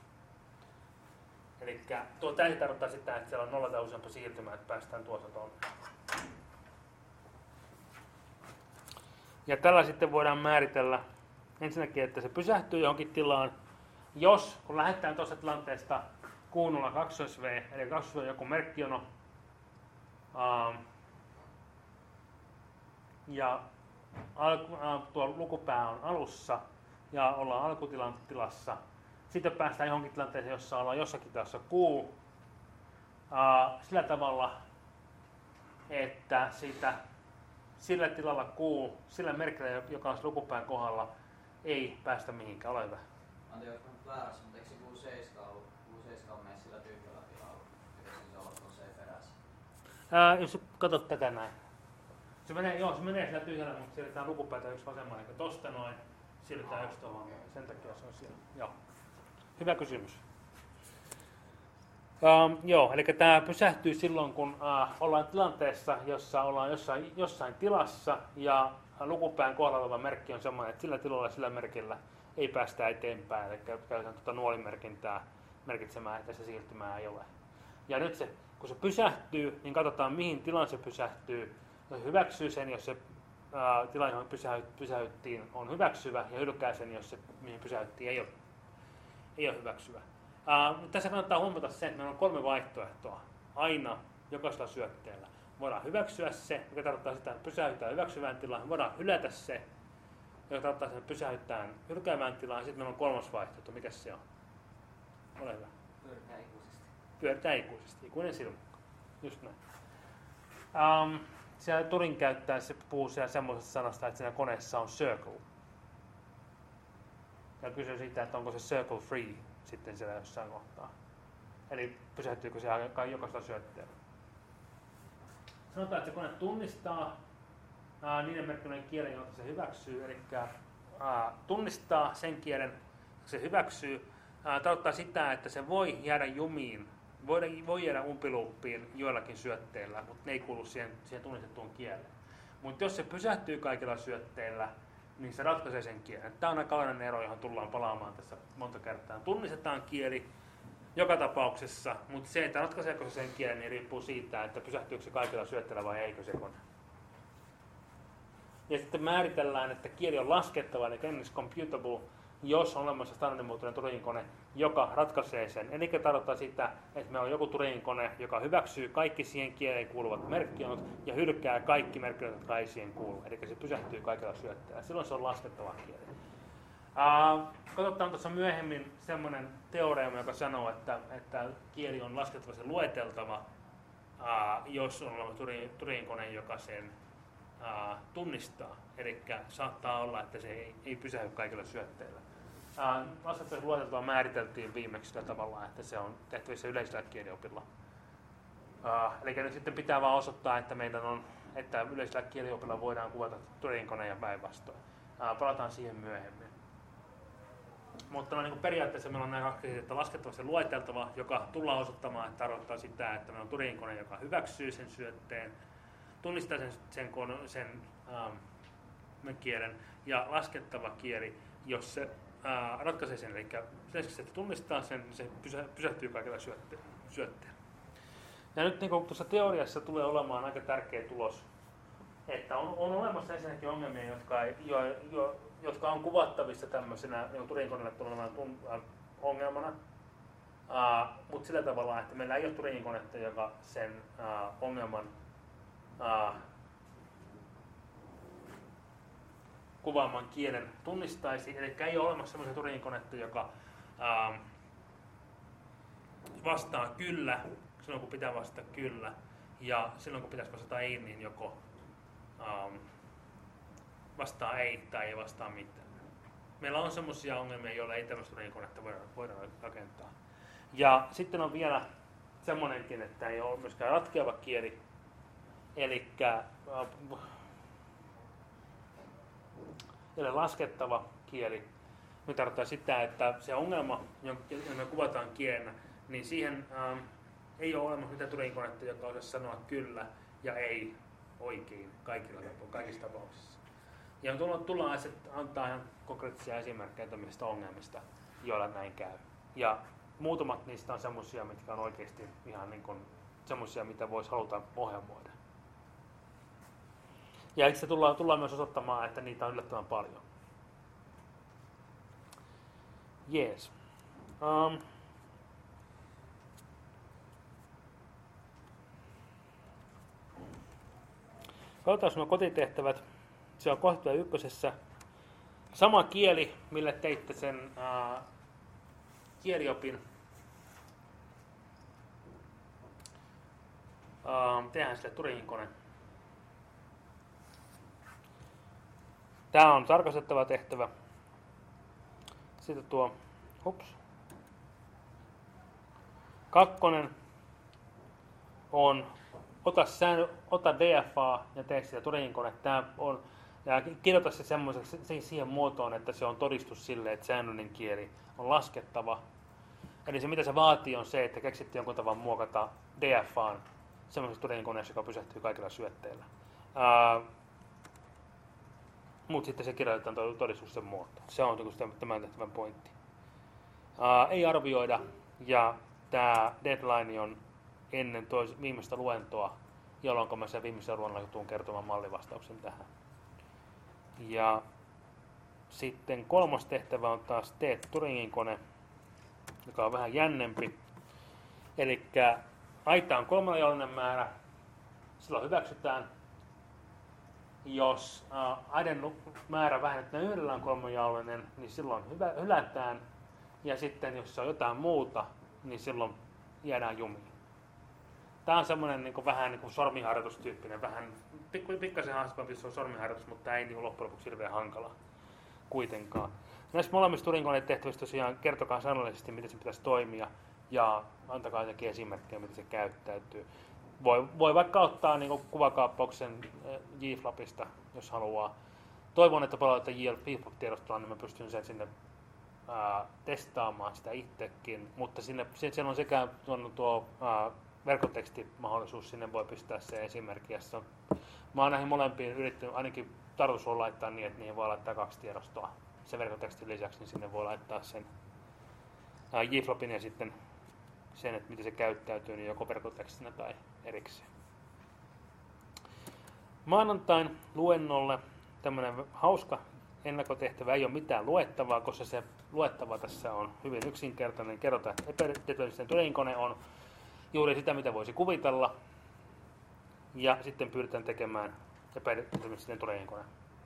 Speaker 1: Eli tuo täysin tarkoittaa sitä, että siellä on nolla tai useampi siirtymä, että päästään tuossa tuonne. Ja tällä sitten voidaan määritellä ensinnäkin, että se pysähtyy johonkin tilaan, jos, kun lähdetään tuosta tilanteesta Q nolla kaksi V, eli kaksi V on joku merkkijono, ähm, ja alku, äh, tuo lukupää on alussa ja ollaan alkutilantilassa. Sitten päästään johonkin tilanteeseen, jossa ollaan jossakin tässä Q, äh, sillä tavalla, että siitä, sillä tilalla Q, sillä merkillä, joka on lukupään kohdalla, ei päästä mihinkään. Ole hyvä.
Speaker 3: Anteeksi, jos mä väärässä, mutta eikö se Q seitsemän ollut? Q seitsemän on mene sillä tyhjällä tilalla. Pitäisi se olla tuon C perässä?
Speaker 1: Ää, jos katsot tätä näin. Se menee, joo, se menee sillä tyhjällä, mutta siirretään lukupäätä yksi vasemmalle. Eli tosta noin siirretään yksi tuohon. Sen takia se on siellä. Joo. Hyvä kysymys. Um, joo, eli tämä pysähtyy silloin, kun uh, ollaan tilanteessa, jossa ollaan jossain, jossain tilassa ja lukupään kohdalla oleva merkki on sellainen, että sillä tilalla sillä merkillä ei päästä eteenpäin. Eli käytetään tuota nuolimerkintää merkitsemään, että se siirtymää ei ole. Ja nyt se, kun se pysähtyy, niin katsotaan mihin tilaan se pysähtyy. Se hyväksyy sen, jos se uh, tila, johon pysähyttiin, on hyväksyvä, ja hylkää sen, jos se mihin pysähyttiin ei ole, ei ole hyväksyvä. Uh, tässä kannattaa huomata se, että meillä on kolme vaihtoehtoa aina jokaisella syötteellä. Voidaan hyväksyä se, mikä tarkoittaa sitä, että pysähytään hyväksyvään tilaan. Voidaan hylätä se, joka tarkoittaa sitä, että pysähytään hylkäävään tilaan. Sitten meillä on kolmas vaihtoehto. Mikä se on? Ole hyvä.
Speaker 3: Pyöritään ikuisesti.
Speaker 1: Pyöritään ikuisesti. Ikuinen silmukka. Just näin. Um, siellä Turing käyttää, se puhuu siellä semmoisesta sanasta, että siinä koneessa on circle. Ja kysyy siitä, että onko se circle free sitten siellä jossain kohtaa. Eli pysähtyykö se jokaisella syötteellä. Sanotaan, että se kone tunnistaa ää, niiden merkkinoiden kielen, joita se hyväksyy. Eli ää, tunnistaa sen kielen, se hyväksyy. Ää, tarkoittaa sitä, että se voi jäädä jumiin voi, voi jäädä umpiluuppiin joillakin syötteillä, mutta ne ei kuulu siihen, siihen tunnistettuun kieleen. Mutta jos se pysähtyy kaikilla syötteillä, niin se ratkaisee sen kielen. Tämä on aika olennainen ero, johon tullaan palaamaan tässä monta kertaa. Tunnistetaan kieli joka tapauksessa, mutta se, että ratkaiseeko se sen kielen, niin riippuu siitä, että pysähtyykö se kaikilla syötteillä vai eikö se kone. Ja sitten määritellään, että kieli on laskettava, eli englanniksi computable, jos on olemassa standardimuotoinen Turingin-kone, joka ratkaisee sen. Eli tarkoittaa sitä, että meillä on joku Turingin-kone, joka hyväksyy kaikki siihen kieleen kuuluvat merkkionot ja hylkää kaikki merkkionot, jotka ei siihen kuulu. Eli se pysähtyy kaikilla syötteillä. Silloin se on laskettava kieli. Uh, katsotaan tuossa myöhemmin semmoinen teoreema, joka sanoo, että, että kieli on laskettava se lueteltava, uh, jos on olemassa Turingin-kone, joka sen uh, tunnistaa. Eli saattaa olla, että se ei, ei pysähdy kaikilla syötteillä. Uh, laskettava lueteltava määriteltiin viimeksi sillä tavalla, että se on tehtävissä yleisellä kieliopilla. Uh, eli nyt sitten pitää vaan osoittaa, että meidän on, että yleisellä kieliopilla voidaan kuvata Turingin-kone ja päinvastoin. Uh, palataan siihen myöhemmin. Mutta no, niin periaatteessa meillä on nämä kaksi, että laskettava se lueteltava, joka tullaan osoittamaan, että tarkoittaa sitä, että meillä on Turingin-kone, joka hyväksyy sen syötteen, tunnistaa sen, sen, sen ähm, kielen, ja laskettava kieli, jos se äh, ratkaisee sen, eli se, että tunnistaa sen, niin se pysä, pysähtyy kaikilla syötteillä. Ja nyt niin tuossa teoriassa tulee olemaan aika tärkeä tulos, että on, on olemassa ensinnäkin ongelmia, jotka, ei, jo, jo, jotka on kuvattavissa tämmöisenä niin Turingin-koneelle tulevana äh, ongelmana, uh, mutta sillä tavalla, että meillä ei ole Turingin-konetta, joka sen uh, ongelman uh, kuvaaman kielen tunnistaisi, eli ei ole olemassa sellaista Turingin-konetta, joka uh, vastaa kyllä silloin, kun pitää vastata kyllä, ja silloin, kun pitäisi vastata ei, niin joko um, vastaa ei tai ei vastaa mitään. Meillä on sellaisia ongelmia, joilla ei tämmöistä Turingin-konetta voida, voida rakentaa. Ja sitten on vielä semmoinenkin, että ei ole myöskään ratkeava kieli, eli uh, eli laskettava kieli. Me tarkoittaa sitä, että se ongelma, jonka me kuvataan kielenä, niin siihen um, ei ole olemassa mitään Turingin-konetta, joka osaisi sanoa kyllä ja ei oikein kaikilla, kaikissa tapauksissa. Ja tullaan, tullaan antaa ihan konkreettisia esimerkkejä tämmöisistä ongelmista, joilla näin käy. Ja muutamat niistä on semmoisia, mitkä on oikeasti ihan niin kuin semmoisia, mitä voisi haluta ohjelmoida. Ja itse tullaan, tullaan myös osoittamaan, että niitä on yllättävän paljon. Jees. Um. Katsotaan nuo kotitehtävät. Se on kohta ykkösessä. Sama kieli, millä teitte sen ää, kieliopin. Ää, tehdään sille Turingin-kone. Tämä on tarkastettava tehtävä. Sitten tuo, ups. Kakkonen on ota, sään, ota D F A ja tee sitä Turingin-kone. Tämä on, ja kirjoita se semmoiseksi siihen muotoon, että se on todistus sille, että säännöllinen kieli on laskettava. Eli se mitä se vaatii on se, että keksittiin jonkun tavan muokata D F A:n semmoisessa Turingin-koneessa, joka pysähtyy kaikilla syötteillä. Uh, Mutta sitten se kirjoitetaan todistuksen muotoon. Se on tämän tehtävän pointti. Uh, ei arvioida, ja tämä deadline on ennen tois, viimeistä luentoa, jolloin mä sen viimeisen luennolla tuun kertomaan mallivastauksen tähän. Ja sitten kolmas tehtävä on taas tee Turingin-kone, joka on vähän jännempi. Eli aita on kolmelajaollinen määrä, silloin hyväksytään. Jos uh, aiden määrä vähennetään yhdellä on kolmejaollinen, niin silloin hyvä, hylätään. Ja sitten jos se on jotain muuta, niin silloin jäädään jumiin. Tämä on semmoinen niin kuin, vähän niin kuin sormiharjoitustyyppinen, vähän pikku, pikkasen haastavampi se on sormiharjoitus, mutta ei niin loppujen lopuksi hirveän hankala kuitenkaan. Näissä molemmissa Turingin-koneen tehtävissä tosiaan kertokaa sanallisesti, miten se pitäisi toimia, ja antakaa jotakin esimerkkejä, miten se käyttäytyy. Voi, voi vaikka ottaa niin kuin kuvakaappauksen J-Flapista, jos haluaa. Toivon, että palautetaan J-Flap-tiedostolla, niin mä pystyn sen sinne ää, testaamaan sitä itsekin, mutta sinne, siellä on sekä tuo, tuo ää, verkkotekstimahdollisuus, sinne voi pistää se esimerkki. Ja se on, mä oon näihin molempiin yrittänyt, ainakin tarkoitus on laittaa niin, että niihin voi laittaa kaksi tiedostoa. Sen verkkotekstin lisäksi niin sinne voi laittaa sen ää, JFlopin ja sitten sen, että miten se käyttäytyy, niin joko verkkotekstinä tai erikseen. Maanantain luennolle tämmöinen hauska ennakkotehtävä, ei ole mitään luettavaa, koska se luettava tässä on hyvin yksinkertainen. Kerrotaan, että epädeterministinen todinkone on juuri sitä, mitä voisi kuvitella. Ja sitten pyritään tekemään epädeterministinen todinkone.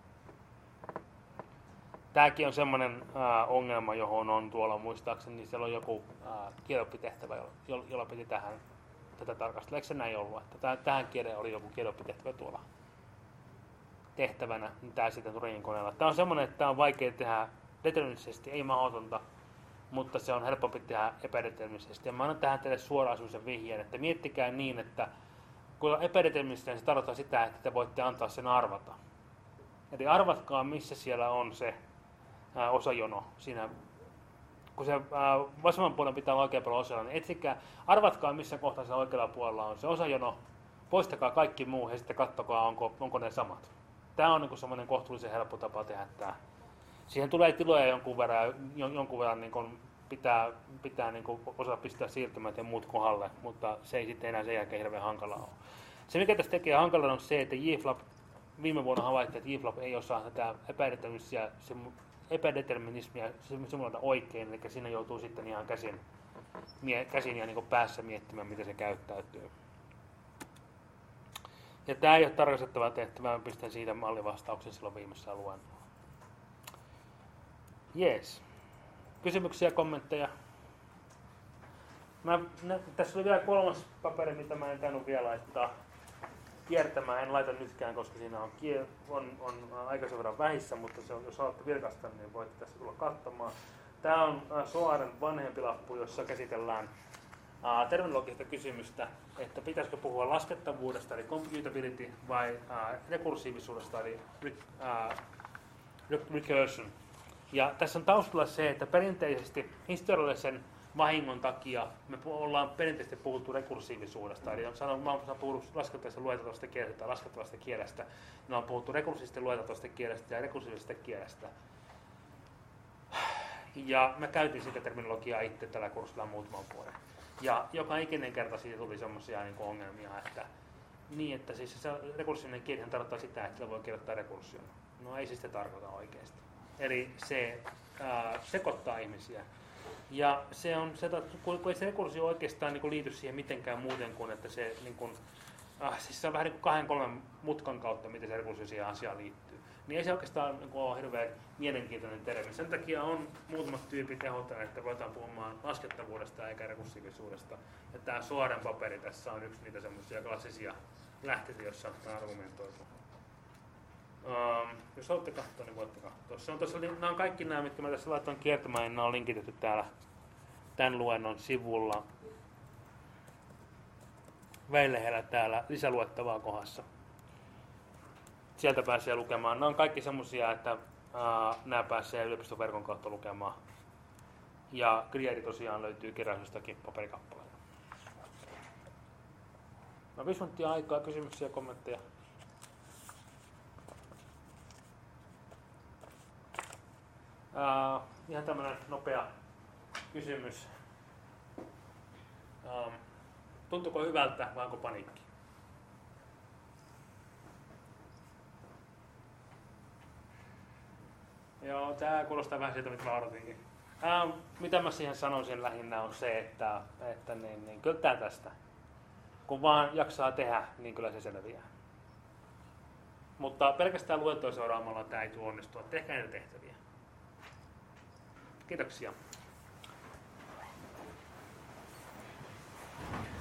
Speaker 1: Tämäkin on semmoinen ää, ongelma, johon on tuolla muistaakseni, niin siellä on joku ää, kielioppitehtävä, jolla, jolla piti tähän, tätä tarkastella. Eikö se näin ollut? Että tähän kieleen oli joku kielioppitehtävä tuolla tehtävänä, niin tämä sitten Turinin koneella. Tämä on semmoinen, että tämä on vaikea tehdä deterministisesti, ei mahdotonta, mutta se on helpompi tehdä epädeterministisesti. Ja mä annan tähän teille suoraan sellaisen vihjeen, että miettikää niin, että kun on epädeterministinen, se tarkoittaa sitä, että te voitte antaa sen arvata. Eli arvatkaa, missä siellä on se ää, osajono siinä. Kun se ää, vasemman puolen pitää olla oikealla puolella osajono, niin etsikää, arvatkaa, missä kohtaa se oikealla puolella on se osajono, poistakaa kaikki muu ja sitten katsokaa, onko, onko ne samat. Tämä on niin semmoinen kohtuullisen helppo tapa tehdä tämä. Siihen tulee tiloja jonkun verran, jonkun verran niin kuin pitää, pitää niin kuin osata pistää siirtymät ja muut kohdalle, mutta se ei sitten enää sen jälkeen hirveän hankalaa ole. Se mikä tässä tekee hankalaa on se, että JFlop, viime vuonna havaittiin, että JFlop ei osaa tätä epädeterministia, epädeterminismia simuloida oikein, eli siinä joutuu sitten ihan käsin, käsin ja niin kuin päässä miettimään, miten se käyttäytyy. Ja tämä ei ole tarkastettava tehtävä, mä pistän siitä mallivastauksen silloin viimeisessä luennolla. Jees. Kysymyksiä, kommentteja? Mä, ne, tässä oli vielä kolmas paperi, mitä mä en tainnut vielä laittaa kiertämään. En laita nytkään, koska siinä on, kier, on, on aika sen verran vähissä, mutta se on, jos haluatte vilkaista, niin voitte tässä tulla katsomaan. Tämä on Soaren vanhempi lappu, jossa käsitellään Uh, terminologista kysymystä, että pitäisikö puhua laskettavuudesta eli computability vai uh, rekursiivisuudesta eli uh, recursion. Ja tässä on taustalla se, että perinteisesti historiallisen vahingon takia me ollaan perinteisesti puhuttu rekursiivisuudesta. Eli on sanonut, mä oon puhunut laskettavasta lueteltavasta kielestä tai laskettavasta kielestä. Me on puhuttu rekursiivisesti lueteltavasta kielestä ja rekursiivisesta kielestä. Ja mä käytin sitä terminologiaa itse tällä kurssilla muutaman vuoden. Ja joka ikinen kerta siitä tuli semmoisia niin kuin ongelmia, että niin, että siis se rekursiivinen kielihän tarkoittaa sitä, että sillä voi kirjoittaa rekursion. No ei se sitä tarkoita oikeasti. Eli se ää, sekoittaa ihmisiä. Ja se on, se, kun ei se rekursio oikeastaan niin kuin liity siihen mitenkään muuten kuin, että se, niin kuin, äh, siis se on vähän niin kuin kahden kolmen mutkan kautta, miten se rekursio siihen asiaan liittyy. Niin ei se oikeastaan niin kuin ole hirveän mielenkiintoinen termi. Sen takia on muutamat tyypit ehdottaneet, että voidaan puhumaan laskettavuudesta eikä rekursiivisuudesta. Ja tämä Soaren paperi tässä on yksi niitä semmoisia klassisia lähteitä, joissa on argumentoitu. Um, jos haluatte katsoa, niin voitte katsoa. Se on tossa, nämä on kaikki nämä, mitkä mä tässä laitoin kiertämään, niin nämä on linkitetty täällä tämän luennon sivulla. Väilehellä täällä lisäluettavaa kohdassa. Sieltä pääsee lukemaan. Nämä on kaikki semmoisia, että ää, nämä pääsee yliopiston verkon kautta lukemaan. Ja Grieri tosiaan löytyy kirjallisuudestakin paperikappaleita. No viisi minuuttia aikaa, kysymyksiä ja kommentteja. Uh, ihan tämmönen nopea kysymys. Uh, tuntuuko hyvältä vai onko paniikki? Joo, tää kuulostaa vähän siltä, mitä mä odotinkin. Uh, mitä mä siihen sanoisin lähinnä on se, että, että niin, niin, kyllä tää tästä. Kun vaan jaksaa tehdä, niin kyllä se selviää. Mutta pelkästään luentoa seuraamalla tää ei tule onnistua. Tehkää niitä tehtäviä. Kiitoksia.